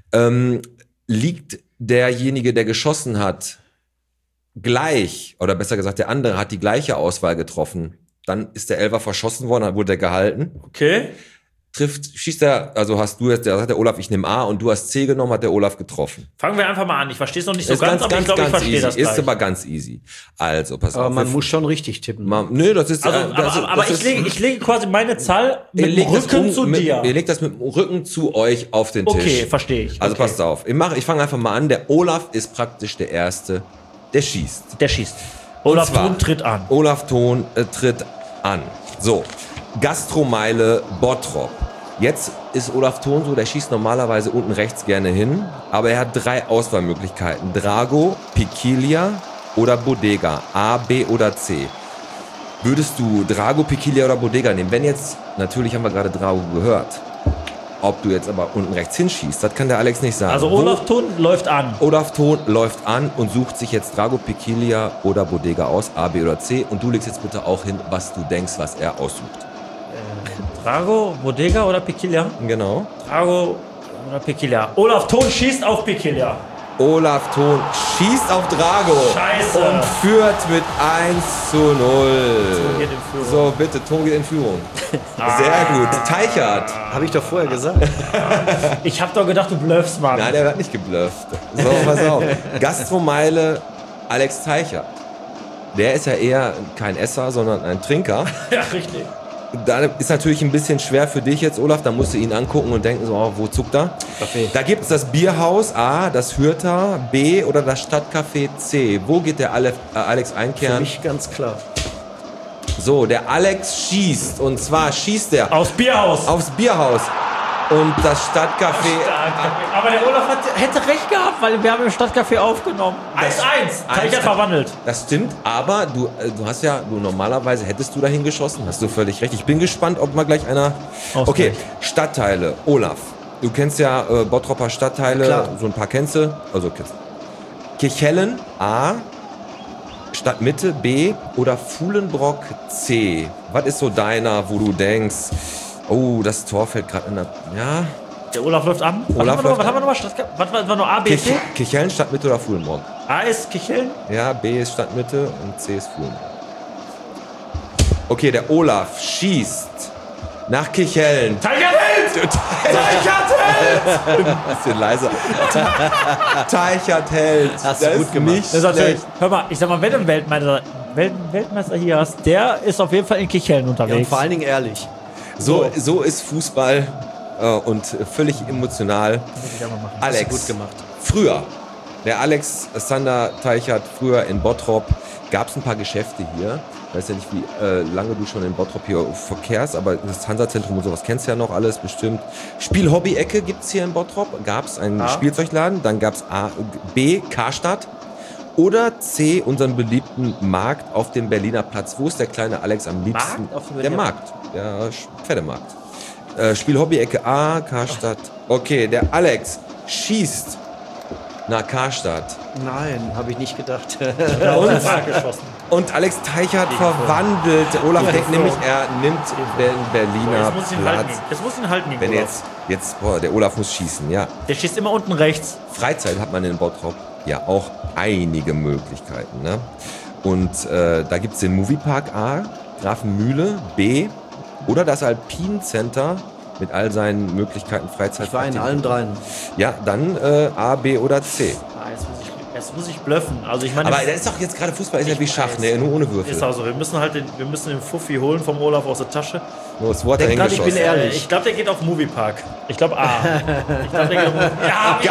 Liegt derjenige, der geschossen hat, gleich, oder besser gesagt, der andere hat die gleiche Auswahl getroffen, dann ist der Elfer verschossen worden, dann wurde er gehalten. Okay. Schießt er, also hast du jetzt, da sagt der Olaf, ich nehme A und du hast C genommen, hat der Olaf getroffen. Fangen wir einfach mal an. Ich verstehe es noch nicht so Ist ganz, aber ich glaube, ich verstehe easy. das Ist gleich. aber ganz easy. Also, pass Aber auf. man muss schon richtig tippen. Nö, das ist, Also, aber ich lege quasi meine Zahl mit dem Rücken zu dir. Ihr legt das mit dem Rücken zu euch auf den Tisch. Okay, verstehe ich. Also Okay. passt auf. Ich fange einfach mal an. Der Olaf ist praktisch der Erste, der schießt. Der schießt. Olaf Und zwar- Thon tritt an. Olaf Thon tritt an. So, Gastromeile Bottrop. Jetzt ist Olaf Thon so, der schießt normalerweise unten rechts gerne hin, aber er hat 3 Auswahlmöglichkeiten. Drago, Piquilia oder Bodega. A, B oder C. Würdest du Drago, Piquilia oder Bodega nehmen? Wenn jetzt, natürlich haben wir gerade Drago gehört, ob du jetzt aber unten rechts hinschießt, das kann der Alex nicht sagen. Also Wo- Olaf Thon läuft an. Olaf Thon läuft an und sucht sich jetzt Drago, Piquilia oder Bodega aus, A, B oder C. Und du legst jetzt bitte auch hin, was du denkst, was er aussucht. Drago, Bodega oder Piquilia? Genau. Drago oder Piquilia. Olaf Thon schießt auf Piquilia. Olaf Thon schießt auf Drago. Scheiße. Und führt mit 1:0. Thon geht in Führung. So, bitte, Thon geht in Führung. Sehr gut. Teichert. Habe ich doch vorher gesagt. Ich hab doch gedacht, du bluffst, Mann. Nein, der hat nicht geblufft. So, pass auf. Gastromeile Alex Teichert. Der ist ja eher kein Esser, sondern ein Trinker. Ja, richtig. Da ist natürlich ein bisschen schwer für dich jetzt, Olaf. Da musst du ihn angucken und denken, so, oh, wo zuckt er? Kaffee. Da gibt es das Bierhaus A, das Hürter B oder das Stadtcafé C. Wo geht der Alex Für einkehren? mich ganz klar. So, der Alex schießt. Und zwar schießt er Aufs Bierhaus. aufs Bierhaus. Und das Stadtcafé... Aber der Olaf hätte recht gehabt, weil wir haben im Stadtcafé aufgenommen. 1-1. Teichert verwandelt. Das stimmt, aber du hast ja, normalerweise hättest du dahin geschossen, hast du völlig recht. Ich bin gespannt, ob mal gleich einer... Okay, Stadtteile. Olaf, du kennst ja Bottropper Stadtteile, Klar. so ein paar kennst du. Also kennst du. Kirchhellen A, Stadtmitte B oder Fuhlenbrock C. Was ist so deiner, wo du denkst, oh, das Tor fällt gerade in der... Ja, Der Olaf läuft an. Olaf Was haben läuft wir nochmal? Was war noch A, B, C? Kirchhellen, Stadtmitte oder Fuhlenbrock? A ist Kicheln. Ja, B ist Stadtmitte und C ist Fuhlenbrock. Okay, der Olaf schießt nach Kirchhellen. Teichert hält! Teichert hält! Bisschen leiser. Teichert hält. Hast du Das gut ist gemacht. nicht Das ist natürlich, schlecht. hör mal, ich sag mal, wenn du einen Weltmeister hier hast, der ist auf jeden Fall in Kicheln Ja, und unterwegs. vor allen Dingen ehrlich. So ist Fußball und völlig emotional. Alex, Gut gemacht. früher, der Alexander Teichert, früher in Bottrop, gab es ein paar Geschäfte hier. Ich weiß ja nicht, wie lange du schon in Bottrop hier verkehrst, aber das Hansa-Zentrum und sowas kennst du ja noch alles bestimmt. Spiel-Hobby-Ecke gibt es hier in Bottrop. Gab es einen Spielzeugladen, dann gab es B, Karstadt oder C, unseren beliebten Markt auf dem Berliner Platz. Wo ist der kleine Alex am liebsten? Markt auf dem Der Berliner Markt, der Pferdemarkt. Spiel-Hobby-Ecke A, Karstadt. Okay, der Alex schießt nach Karstadt. Nein, habe ich nicht gedacht. Und Alex Teichert verwandelt. Olaf denkt nämlich, er nimmt den Berliner Jetzt muss ihn halten. Platz. Jetzt muss ihn halten. Wenn Olaf. boah, der Olaf muss schießen, ja. Der schießt immer unten rechts. Freizeit hat man in Bottrop ja auch einige Möglichkeiten. Ne? Und da gibt es den Moviepark A, Grafenmühle, B oder das Alpine Center mit all seinen Möglichkeiten Freizeit. Ich war in allen dreien. Ja, dann A, B oder C. Jetzt muss ich bluffen. Also ich meine, Aber das ist doch jetzt gerade Fußball, ist ja wie Schach, ne? Nur ohne Würfel. ist also, wir müssen den Fuffi holen vom Olaf aus der Tasche. Nur das Wort Denk dahin grad, ich bin geschossen. ehrlich. Ich glaube, der geht auf Moviepark. Ich glaube A. Ich glaube, der geht auf Ja,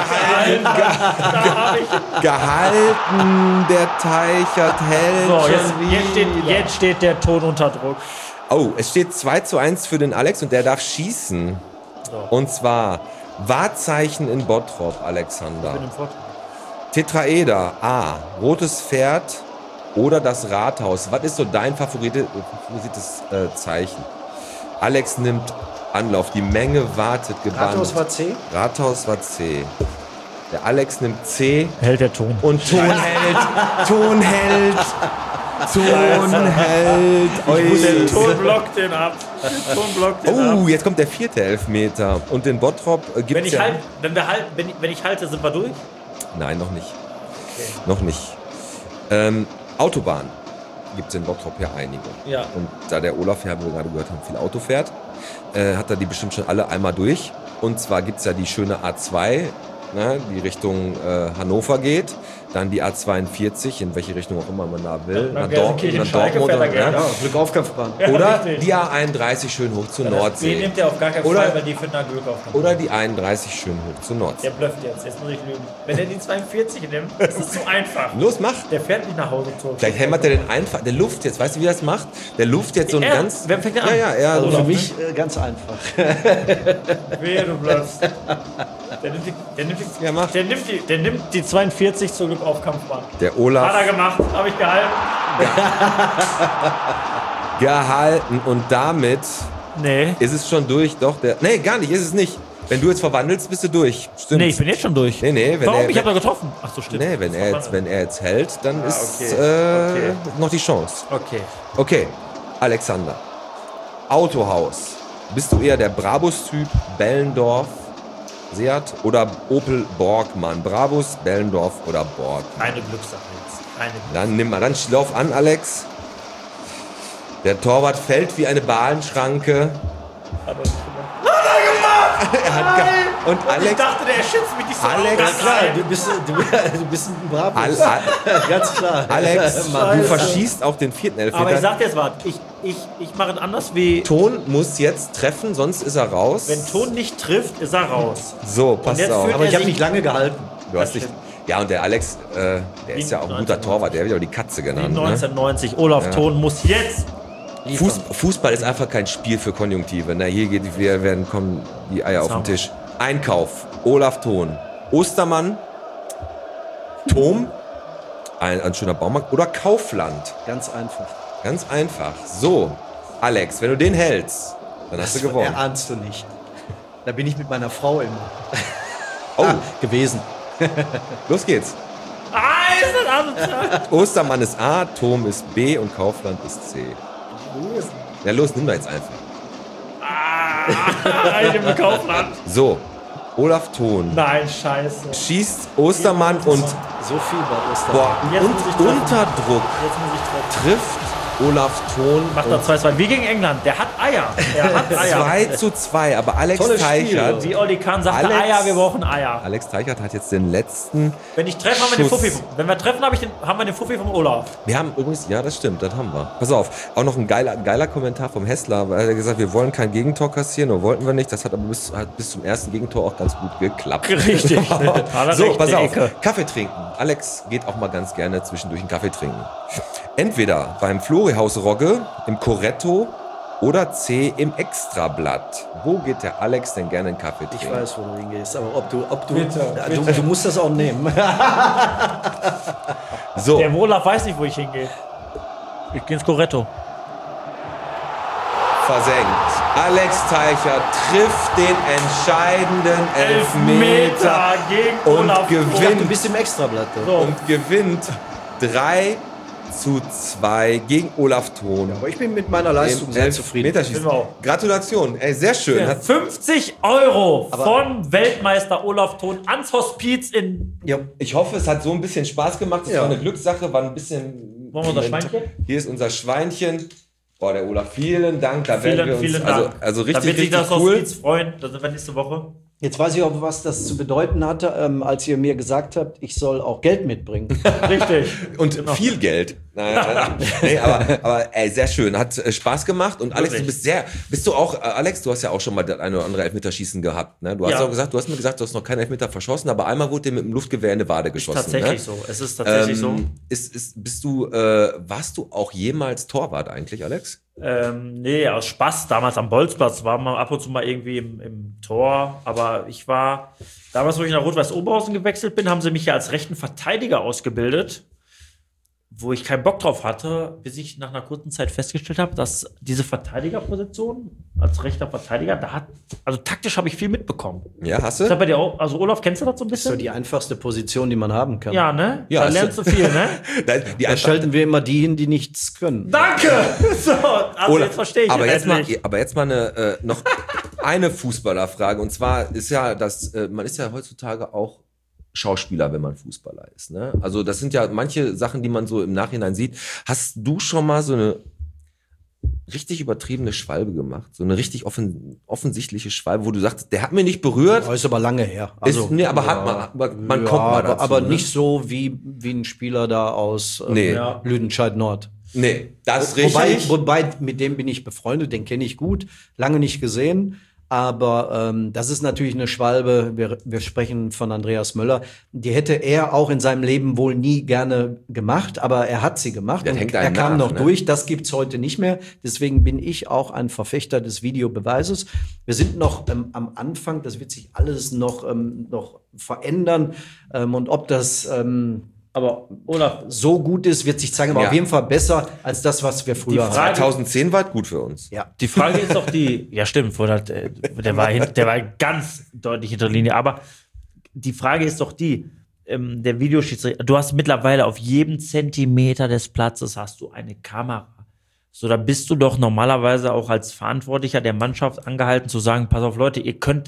Gehalten, der Teichert hält. So, schon wieder. jetzt steht der Ton unter Druck. Oh, es steht 2:1 für den Alex und der darf schießen. Und zwar Wahrzeichen in Bottrop, Alexander. Tetraeder, A, rotes Pferd oder das Rathaus. Was ist so dein favorites Zeichen? Alex nimmt Anlauf, die Menge wartet gebannt. Rathaus war C? Rathaus war C. Der Alex nimmt C Hält der Ton. und Ton hält. Ton hält. Der Ton blockt den ab. Oh, jetzt kommt der 4. Elfmeter. Und in Bottrop gibt Wenn es ich, wenn ich halte, sind wir durch? Nein, noch nicht. Noch nicht. Autobahn gibt es in Bottrop ja einige. Ja. Und da der Olaf, ja, wie wir gerade gehört haben, viel Auto fährt, hat er die bestimmt schon alle einmal durch. Und zwar gibt es ja die schöne A2, ne, die Richtung Hannover geht. Dann die A42, in welche Richtung auch immer man da will. Ja, nach Gelsenkirchen, Schalke fährt er gerne. ja. Glück auf Kampfbahn. Oder richtig. die A31 schön hoch zur Die Nordsee. nimmt er auf gar keinen Oder- Fall, weil die finden da Glück auf. Oder die 31 schön hoch zur Nordsee. Der blufft jetzt muss ich lügen. Wenn er die 42 nimmt, ist es zu einfach. Los, mach! Der fährt nicht nach Hause zurück. Vielleicht hämmert er den einfach. Der Luft jetzt, weißt du, wie er das macht? Der Luft jetzt so ein ganz. Wer fängt denn an? Ja, ja, er. Also so für mich ganz einfach. Wehe, du bluffst. Ja, mach. Der nimmt die 42 zur Glück auf Kampfbahn. Der Hat er Olaf gemacht, habe ich gehalten. gehalten und damit Nee. ist es schon durch. Doch, nee, gar nicht, ist es nicht. Wenn du jetzt verwandelst, bist du durch. Stimmt. Nee, ich bin jetzt schon durch. Nee, wenn Warum? er- Ich habe da getroffen. Ach so, stimmt. Nee, wenn er jetzt hält, dann ist okay. noch die Chance. Okay. Okay, Alexander. Autohaus. Bist du eher der Brabus-Typ, Bellendorf Seat oder Opel Borgmann? Brabus, Bellendorf oder Borg? Keine Glückssache jetzt. Keine Glückssache. Dann nimm mal, dann lauf an, Alex. Der Torwart fällt wie eine Balenschranke. Er hat und Ich Alex, dachte, der schützt mich nicht so. Alex, auf. Klar, du bist ein Brabus. Ganz klar. Alex, Mann, du verschießt auch den vierten Elfmeter. Aber ich sag dir jetzt was, ich mache es anders wie, Ton muss jetzt treffen, sonst ist er raus. wenn Ton nicht trifft, ist er raus. So, pass jetzt auf. führt aber ich er habe sich- nicht lange gehalten. Du hast dich, ja, und der Alex, der ist ja auch ein guter Torwart, der wird ja auch die Katze Wie genannt. Ne? 1990. Olaf Thon muss jetzt. Fußball ist einfach kein Spiel für Konjunktive. Na, hier kommen die Eier auf den Tisch. Einkauf, Olaf Thon, Ostermann, Tom, ein schöner Baumarkt oder Kaufland. Ganz einfach. Ganz einfach. So, Alex, wenn du den hältst, dann hast du gewonnen. Erahnst du nicht. Da bin ich mit meiner Frau immer Oh, gewesen. los geht's. Ist das asozial? Ostermann ist A, Tom ist B und Kaufland ist C. Ja, los, nimm doch jetzt einfach. Ich im Kaufland. So, Olaf Thon Nein, scheiße. schießt Ostermann und So viel bei Ostern. boah, Jetzt muss ich treffen. unter Druck Jetzt muss ich treffen. trifft Olaf Thon Macht er 2-2. Wie gegen England. Der hat Eier. Der hat Eier. 2:2, aber Alex Tolles Spiel. Teichert, Wie Olli Kahn sagte, Alex- Eier, wir brauchen Eier. Alex Teichert hat jetzt den letzten Wenn ich treffe, haben wir den Schuss. Fuffi. Wenn wir treffen, haben wir den Fuffi vom Olaf. Wir haben übrigens, ja, das stimmt, das haben wir. Pass auf, auch noch ein geiler Kommentar vom Hessler, weil er hat gesagt, wir wollen kein Gegentor kassieren, oder wollten wir nicht. Das hat aber bis zum ersten Gegentor auch ganz gut geklappt. Richtig. So, pass auf, Ecke. Kaffee trinken. Alex geht auch mal ganz gerne zwischendurch einen Kaffee trinken. Entweder beim Florihaus Rogge, im Coretto oder C im Extrablatt. Wo geht der Alex denn gerne einen Kaffee Ich trinken? weiß, wo du hingehst, aber du musst das auch nehmen. So, Der Olaf weiß nicht, wo ich hingehe. Ich gehe ins Coretto. versenkt. Alex Teichert trifft den entscheidenden Elfmeter gegen und Olaf. Ich dachte, du gewinnt, bist im Extrablatt. So. und gewinnt 3:2 gegen Olaf Thon. Aber ich bin mit meiner Leistung sehr zufrieden. Elfmeterschießen. Sind wir auch. Gratulation, ey, sehr schön. Hat 50 € von Weltmeister Olaf Thon ans Hospiz in. Ja. Ich hoffe, es hat so ein bisschen Spaß gemacht. Es Ja. war eine Glückssache, war ein bisschen. Wollen wir unser Schweinchen? Hier ist unser Schweinchen. Boah, der Olaf, vielen Dank. Da werden wir Vielen uns, Dank. also da richtig, wird sich richtig das cool. Hospiz freuen. Da sind wir nächste Woche. Jetzt weiß ich auch, was das zu bedeuten hatte, als ihr mir gesagt habt, ich soll auch Geld mitbringen. Richtig. Und Genau. viel Geld. Nein, nee, aber ey, sehr schön. Hat Spaß gemacht. Und Alex, Wirklich. bist du auch, Alex, du hast ja auch schon mal das eine oder andere Elfmeterschießen gehabt. Ne? Du hast Ja. auch gesagt, du hast mir gesagt, du hast noch keinen Elfmeter verschossen, aber einmal wurde dir mit dem Luftgewehr in die Wade Ist geschossen. tatsächlich ne? so. Es ist tatsächlich so. Warst du auch jemals Torwart eigentlich, Alex? Nee, aus Spaß. Damals am Bolzplatz war man ab und zu mal irgendwie im Tor. Aber ich war, damals, wo ich nach Rot-Weiß Oberhausen gewechselt bin, haben sie mich ja als rechten Verteidiger ausgebildet, wo ich keinen Bock drauf hatte, bis ich nach einer kurzen Zeit festgestellt habe, dass diese Verteidigerposition als rechter Verteidiger, also taktisch habe ich viel mitbekommen. Ja, hast Ist das du? bei dir auch? Also Olaf, kennst du das so ein Das ist so bisschen? die einfachste Position, die man haben kann. Ja, ne? Ja, da ist lernst du viel, ne? Die Da stellten wir immer die hin, die nichts können. Danke! So, also Olaf, jetzt verstehe ich aber es jetzt endlich. mal noch eine Fußballerfrage. Und zwar ist ja man ist ja heutzutage auch Schauspieler, wenn man Fußballer ist. Ne? Also das sind ja manche Sachen, die man so im Nachhinein sieht. Hast du schon mal so eine richtig übertriebene Schwalbe gemacht? So eine richtig offensichtliche Schwalbe, wo du sagst, der hat mir nicht berührt. Das ist aber lange her. Nee, aber man kommt mal dazu. aber ne? nicht so wie ein Spieler da aus Nee. Ja. Lüdenscheid Nord. Nee, das ist richtig. Wobei, mit dem bin ich befreundet, den kenne ich gut, lange nicht gesehen. Aber das ist natürlich eine Schwalbe, wir sprechen von Andreas Möller, die hätte er auch in seinem Leben wohl nie gerne gemacht, aber er hat sie gemacht Der und hängt er einem kam nach, noch ne? durch, das gibt's heute nicht mehr. Deswegen bin ich auch ein Verfechter des Videobeweises. Wir sind noch am Anfang, das wird sich alles noch verändern und ob das Aber Olaf, so gut ist, wird sich zeigen, aber Ja. auf jeden Fall besser als das, was wir früher Die Frage- hatten. 2010 war gut für uns. Ja. die Frage ist doch die, ja stimmt, der war ganz deutlich hinter der Linie, aber die Frage ist doch die, der Videoschiedsrichter, du hast mittlerweile auf jedem Zentimeter des Platzes hast du eine Kamera. So, da bist du doch normalerweise auch als Verantwortlicher der Mannschaft angehalten zu sagen, pass auf Leute, ihr könnt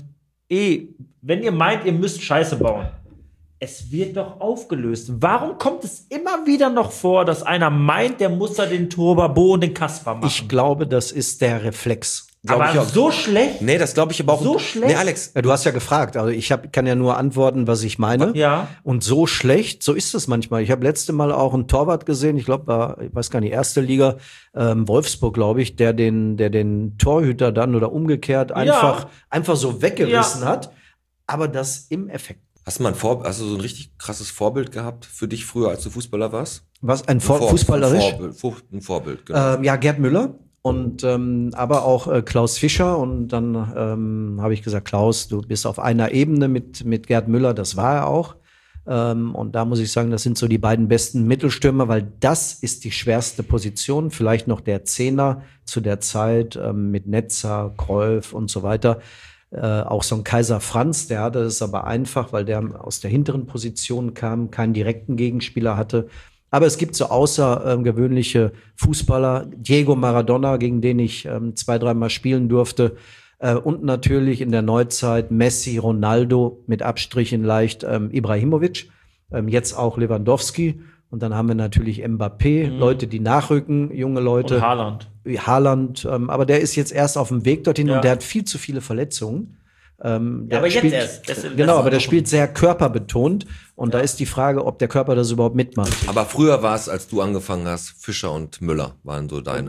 wenn ihr meint, ihr müsst Scheiße bauen, es wird doch aufgelöst. Warum kommt es immer wieder noch vor, dass einer meint, der muss da den Turbabo und den Kasper machen? Ich glaube, das ist der Reflex. Aber so schlecht? Nee, das glaube ich aber auch. So schlecht? Nee, Alex. Ja, du hast ja gefragt, also kann ja nur antworten, was ich meine. Ja. Und so schlecht, so ist es manchmal. Ich habe letzte Mal auch einen Torwart gesehen, ich glaube, war, ich weiß gar nicht, erste Liga, Wolfsburg, glaube ich, der den Torhüter dann oder umgekehrt einfach so weggerissen hat. Aber das im Effekt. Hast du so ein richtig krasses Vorbild gehabt für dich früher, als du Fußballer warst? Was, fußballerisch? Ein Vorbild, genau. Ja, Gerd Müller. Und aber auch Klaus Fischer. Und dann habe ich gesagt, Klaus, du bist auf einer Ebene mit Gerd Müller, das war er auch. Und da muss ich sagen, das sind so die beiden besten Mittelstürmer, weil das ist die schwerste Position. Vielleicht noch der Zehner zu der Zeit mit Netzer, Cruyff und so weiter. Auch so ein Kaiser Franz, der hatte es aber einfach, weil der aus der hinteren Position kam, keinen direkten Gegenspieler hatte. Aber es gibt so außergewöhnliche Fußballer, Diego Maradona, gegen den ich 2-3 Mal spielen durfte. Und natürlich in der Neuzeit Messi, Ronaldo, mit Abstrichen leicht Ibrahimovic, jetzt auch Lewandowski. Und dann haben wir natürlich Mbappé, Leute, die nachrücken, junge Leute. Und Haaland, aber der ist jetzt erst auf dem Weg dorthin und der hat viel zu viele Verletzungen. Aber jetzt erst. Genau, aber der spielt sehr körperbetont und da ist die Frage, ob der Körper das überhaupt mitmacht. Aber früher war es, als du angefangen hast, Fischer und Müller waren so deine.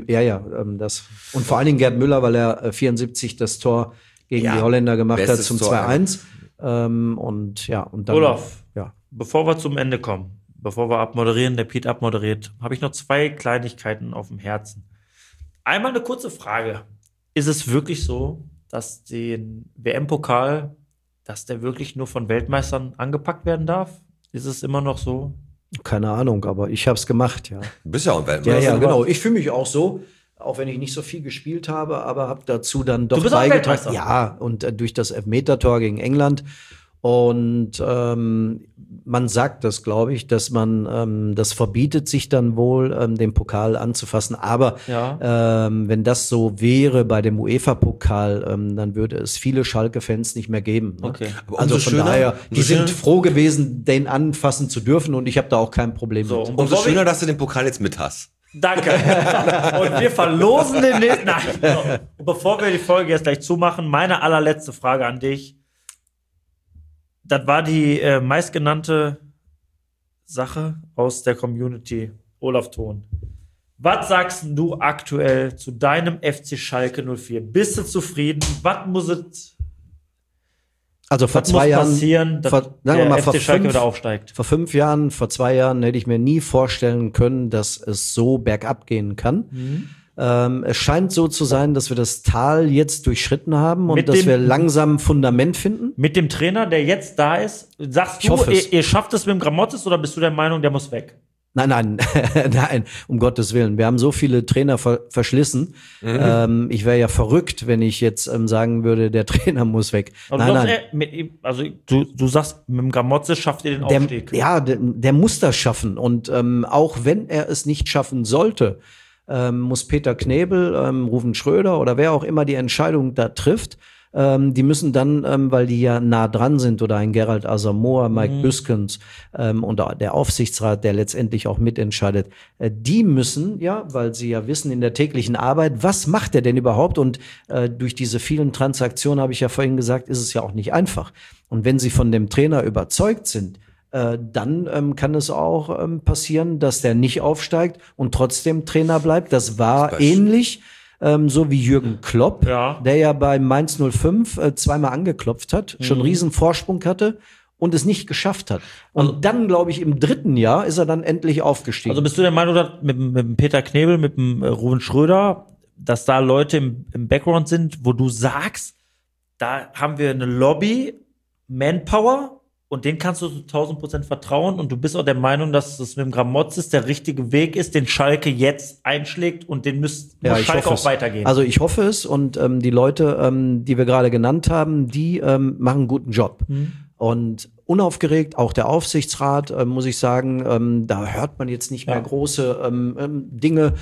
Das. Und vor allen Dingen Gerd Müller, weil er 74 das Tor gegen die Holländer gemacht hat zum 2-1. Und dann. Olaf, bevor wir zum Ende kommen, bevor wir abmoderieren, der Piet abmoderiert, habe ich noch 2 Kleinigkeiten auf dem Herzen. Einmal eine kurze Frage. Ist es wirklich so, dass den WM-Pokal, dass der wirklich nur von Weltmeistern angepackt werden darf? Ist es immer noch so? Keine Ahnung, aber ich habe es gemacht, ja. Du bist ja auch ein Weltmeister. Ja, genau. Ich fühle mich auch so, auch wenn ich nicht so viel gespielt habe, aber habe dazu dann doch beigetragen. Du bist auch Weltmeister. Ja, und durch das Elfmetertor gegen England. Und man sagt das, glaube ich, dass man das verbietet sich dann wohl, den Pokal anzufassen. Aber wenn das so wäre bei dem UEFA-Pokal, dann würde es viele Schalke-Fans nicht mehr geben. Ne? Okay. Aber also von daher, die sind froh gewesen, den anfassen zu dürfen und ich habe da auch kein Problem mit. Umso schöner, dass du den Pokal jetzt mit hast. Danke. Und wir verlosen den nicht. Nein. Und bevor wir die Folge jetzt gleich zumachen, meine allerletzte Frage an dich. Das war die meistgenannte Sache aus der Community. Olaf Thon. Was sagst du aktuell zu deinem FC Schalke 04? Bist du zufrieden? Was muss es vor 2 Jahren passieren, dass der FC Schalke wieder aufsteigt? Vor 5 Jahren, vor 2 Jahren hätte ich mir nie vorstellen können, dass es so bergab gehen kann. Es scheint so zu sein, dass wir das Tal jetzt durchschritten haben und dass wir langsam ein Fundament finden. Mit dem Trainer, der jetzt da ist, sagst du, ihr schafft es mit dem Gramotzes oder bist du der Meinung, der muss weg? Nein, um Gottes Willen. Wir haben so viele Trainer verschlissen. Ich wäre ja verrückt, wenn ich jetzt sagen würde, der Trainer muss weg. Aber du sagst, mit dem Gramotzes schafft ihr den Aufstieg. Der muss das schaffen. Und auch wenn er es nicht schaffen sollte, muss Peter Knebel, Ruven Schröder oder wer auch immer die Entscheidung da trifft, die müssen dann, weil die ja nah dran sind, oder ein Gerald Asamoah, Mike Büskens und der Aufsichtsrat, der letztendlich auch mitentscheidet, die müssen, weil sie ja wissen in der täglichen Arbeit, was macht er denn überhaupt? Und durch diese vielen Transaktionen, habe ich ja vorhin gesagt, ist es ja auch nicht einfach. Und wenn sie von dem Trainer überzeugt sind, dann kann es auch passieren, dass der nicht aufsteigt und trotzdem Trainer bleibt. Das war ähnlich, so wie Jürgen Klopp, der ja bei Mainz 05 zweimal angeklopft hat, schon einen riesen Vorsprung hatte und es nicht geschafft hat. Und dann, glaube ich, im 3. Jahr ist er dann endlich aufgestiegen. Also bist du der Meinung, dass mit dem Peter Knebel, mit dem Ruven Schröder, dass da Leute im Background sind, wo du sagst, da haben wir eine Lobby, Manpower, und den kannst du zu 1000% vertrauen und du bist auch der Meinung, dass das mit dem Gramotzes der richtige Weg ist, den Schalke jetzt einschlägt und den muss Schalke auch weitergehen. Also ich hoffe es und die Leute, die wir gerade genannt haben, die machen einen guten Job. Und unaufgeregt, auch der Aufsichtsrat, muss ich sagen, da hört man jetzt nicht mehr große Dinge.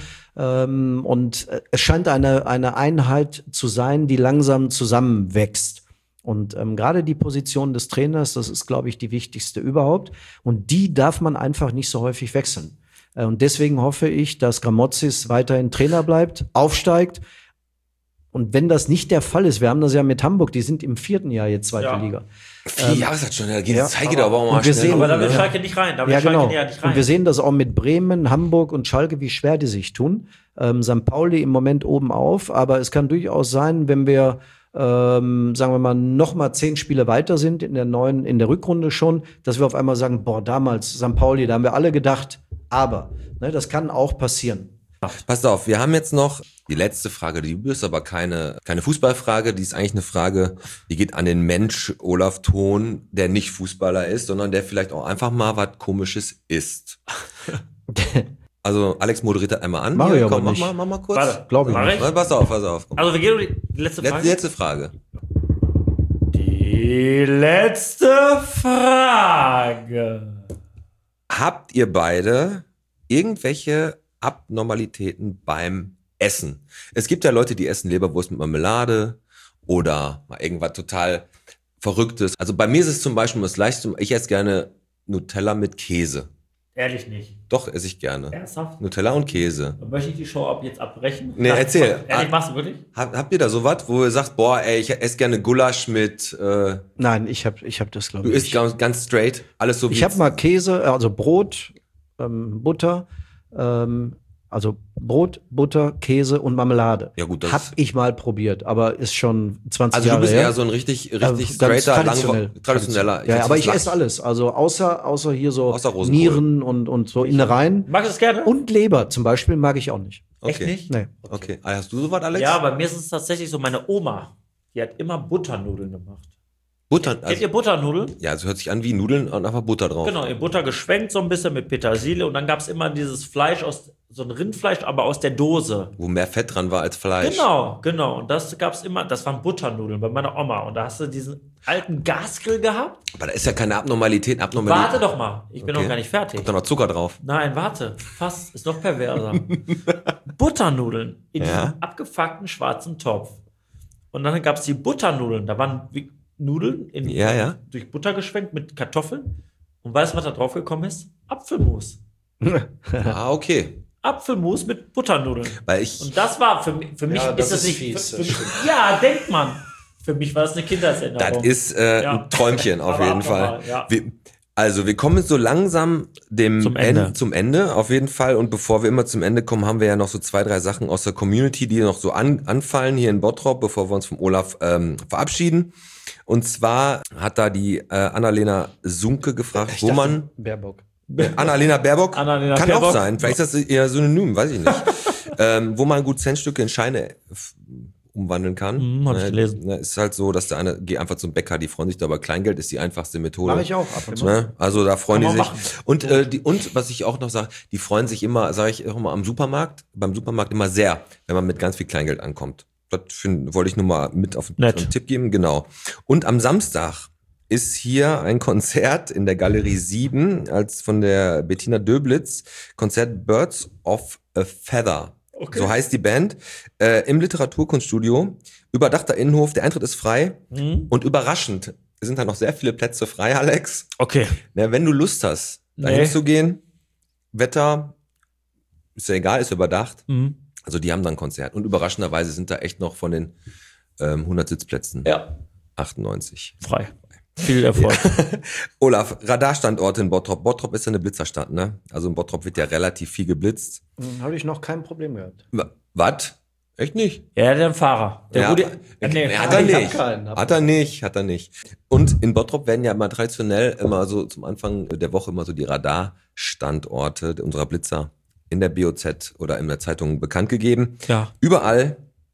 Und es scheint eine Einheit zu sein, die langsam zusammenwächst. Und gerade die Position des Trainers, das ist, glaube ich, die wichtigste überhaupt. Und die darf man einfach nicht so häufig wechseln. Und deswegen hoffe ich, dass Gramotzis weiterhin Trainer bleibt, aufsteigt. Und wenn das nicht der Fall ist, wir haben das ja mit Hamburg, die sind im 4. Jahr jetzt zweite Liga. 4 Jahre ist das schon, da geht ja, die Zeit aber auch mal und wir schnell. sehen- Aber da will Ja. Schalke nicht rein. Da will Ja, Schalke genau. ja nicht rein. Und wir sehen das auch mit Bremen, Hamburg und Schalke, wie schwer die sich tun. St. Pauli im Moment oben auf, aber es kann durchaus sein, wenn wir, sagen wir mal, noch mal 10 Spiele weiter sind in der Rückrunde schon, dass wir auf einmal sagen, boah, damals St. Pauli, da haben wir alle gedacht, aber, ne, das kann auch passieren. Passt auf, wir haben jetzt noch die letzte Frage, die ist aber keine Fußballfrage, die ist eigentlich eine Frage, die geht an den Mensch Olaf Thon, der nicht Fußballer ist, sondern der vielleicht auch einfach mal was Komisches isst. Also Alex moderiert das einmal an. Mach Hier, ich aber komm, nicht. mach mal kurz. Warte, Glaube ich mach nicht. ich? Na, pass auf. Komm. Also wir gehen um die letzte Frage. Letzte Frage. Die letzte Frage. Habt ihr beide irgendwelche Abnormalitäten beim Essen? Es gibt ja Leute, die essen Leberwurst mit Marmelade oder mal irgendwas total Verrücktes. Also bei mir ist es zum Beispiel das Leichteste, ich esse gerne Nutella mit Käse. Ehrlich nicht. Doch, esse ich gerne. Ernsthaft? Nutella und Käse. Dann möchte ich die Show ab jetzt abbrechen. Nee, erzähl. Ehrlich, machst du wirklich? Habt ihr da sowas, wo ihr sagt, boah, ey, ich esse gerne Gulasch mit, Nein, ich hab das, glaube du ich. isst ganz straight, alles so wie Ich habe mal Käse, also Brot, Butter, also Brot, Butter, Käse und Marmelade. Ja, gut, das Hab ist- ich mal probiert, aber ist schon 20 Also Jahre du bist her. eher so ein richtig Ganz straighter, traditionell. traditioneller. Ja, aber ich Lachs. esse alles. Also außer hier so Außer Rosenkohl. Nieren und so Innereien. Magst du das gerne? Und Leber zum Beispiel mag ich auch nicht. Echt Okay. nicht? Nee. Okay. Ah, hast du sowas, Alex? Ja, bei mir ist es tatsächlich so, meine Oma, die hat immer Butternudeln gemacht. Butter. Kennt Also, ihr Butternudeln? ja, es hört sich an wie Nudeln und einfach Butter drauf. Genau, in Butter geschwenkt so ein bisschen mit Petersilie und dann gab es immer dieses Fleisch so ein Rindfleisch, aber aus der Dose. Wo mehr Fett dran war als Fleisch. Genau. Und das gab es immer, das waren Butternudeln bei meiner Oma. Und da hast du diesen alten Gasgrill gehabt. Aber da ist ja keine Abnormalität. Warte doch mal, ich bin Okay. noch gar nicht fertig. Kommt da noch Zucker drauf? Nein, warte, fast, ist noch perverser. Butternudeln in Ja. diesem abgefuckten schwarzen Topf. Und dann gab es die Butternudeln, da waren wie Nudeln Ja. durch Butter geschwenkt mit Kartoffeln. Und weißt du, was da drauf gekommen ist? Apfelmus. Ah, okay. Apfelmus mit Butternudeln. Weil ich, Und das war für mich Ja, das ist das ist nicht. fies, für das mich, stimmt. ja, denkt man. Für mich war das eine Kindheitserinnerung. das ist Ja. ein Träumchen auf Aber jeden abnormal, Fall. ja. Wir kommen so langsam Zum Ende. zum Ende, auf jeden Fall. Und bevor wir immer zum Ende kommen, haben wir ja noch so 2, 3 Sachen aus der Community, die noch so anfallen hier in Bottrop, bevor wir uns vom Olaf verabschieden. Und zwar hat da die Annalena Sunke gefragt, wo man... Baerbock. Annalena Baerbock? Annalena Kann Baerbock. auch sein. Vielleicht ist das eher Synonym, weiß ich nicht. Wo man gut Centstücke in Scheine umwandeln kann. hab ich gelesen. Ist halt so, dass der eine, geh einfach zum Bäcker, die freuen sich da, aber Kleingeld ist die einfachste Methode. Mache ich auch ab und zu. Ne? Also da freuen Kann die man sich. machen. Und was ich auch noch sage, die freuen sich immer, sage ich auch mal beim Supermarkt immer sehr, wenn man mit ganz viel Kleingeld ankommt. Das wollte ich nur mal mit auf Nett. einen Tipp geben, genau. Und am Samstag ist hier ein Konzert in der Galerie 7 als von der Bettina Döblitz, Konzert Birds of a Feather. Okay. So heißt die Band, im Literaturkunststudio, überdachter Innenhof, der Eintritt ist frei und überraschend sind da noch sehr viele Plätze frei, Alex. Okay. Na, wenn du Lust hast, dahin zu gehen, Wetter, ist ja egal, ist überdacht. Mhm. Also die haben dann Konzert. Und überraschenderweise sind da echt noch von den 100 Sitzplätzen Ja, 98. frei. Viel Erfolg. Olaf, Radarstandorte in Bottrop. Bottrop ist ja eine Blitzerstadt, ne? Also in Bottrop wird ja relativ viel geblitzt. Habe ich noch kein Problem gehabt. Was? Echt nicht? Er hat einen Fahrer. Der Ja, Rudi, hat nee, er ich hab nicht. keinen. Hat er nicht. Und in Bottrop werden ja immer traditionell immer so zum Anfang der Woche immer so die Radarstandorte unserer Blitzer in der BOZ oder in der Zeitung bekannt gegeben. Ja. Überall,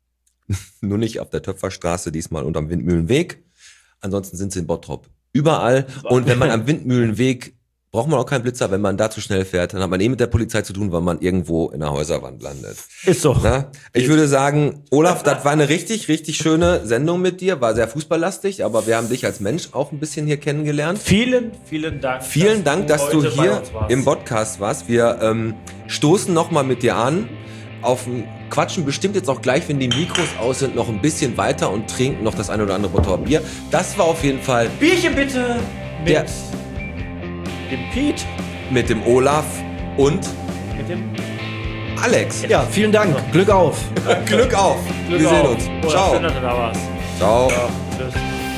nur nicht auf der Töpferstraße, diesmal unterm Windmühlenweg. Ansonsten sind sie in Bottrop. Überall. Und wenn man am Windmühlenweg, braucht man auch keinen Blitzer, wenn man da zu schnell fährt, dann hat man mit der Polizei zu tun, weil man irgendwo in der Häuserwand landet. Ist so. Na? Ich würde sagen, Olaf, das war eine richtig, richtig schöne Sendung mit dir. War sehr fußballlastig, aber wir haben dich als Mensch auch ein bisschen hier kennengelernt. Vielen Dank. Vielen Dank, dass du heute bei hier uns warst. im Podcast warst. Wir stoßen nochmal mit dir an auf ein quatschen bestimmt jetzt auch gleich, wenn die Mikros aus sind, noch ein bisschen weiter und trinken noch das eine oder andere Bottrop Bier. Das war auf jeden Fall Bierchen bitte mit Der- dem Piet, mit dem Olaf und mit dem Alex. Ja, vielen Dank. Glück auf. Glück auf. Glück Wir sehen auf. uns. Olaf, Ciao. schön, dass du da warst. Ciao. Tschüss.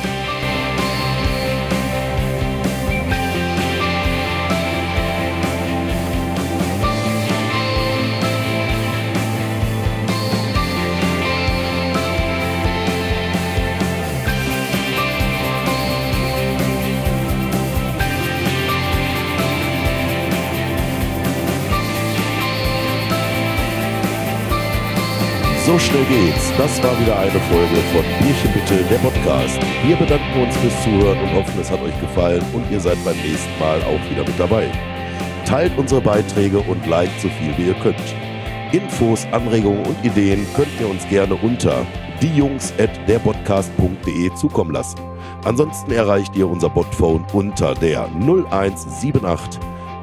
So schnell geht's. Das war wieder eine Folge von Bierchen bitte, der Podcast. Wir bedanken uns fürs Zuhören und hoffen, es hat euch gefallen und ihr seid beim nächsten Mal auch wieder mit dabei. Teilt unsere Beiträge und liked so viel wie ihr könnt. Infos, Anregungen und Ideen könnt ihr uns gerne unter diejungs@derpodcast.de zukommen lassen. Ansonsten erreicht ihr unser Botphone unter der 0178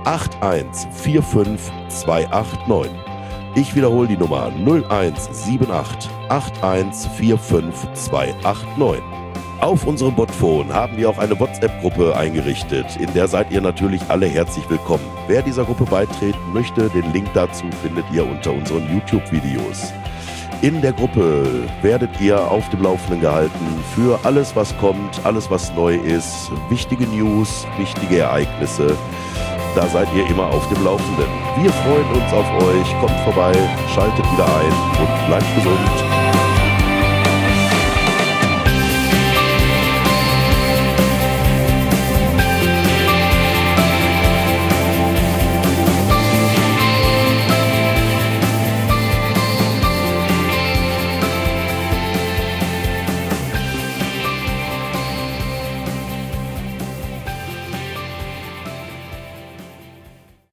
8145 289. Ich wiederhole die Nummer 0178 8145 289. Auf unserem Botphone haben wir auch eine WhatsApp-Gruppe eingerichtet, in der seid ihr natürlich alle herzlich willkommen. Wer dieser Gruppe beitreten möchte, den Link dazu findet ihr unter unseren YouTube-Videos. In der Gruppe werdet ihr auf dem Laufenden gehalten für alles, was kommt, alles, was neu ist, wichtige News, wichtige Ereignisse. Da seid ihr immer auf dem Laufenden. Wir freuen uns auf euch. Kommt vorbei, schaltet wieder ein und bleibt gesund.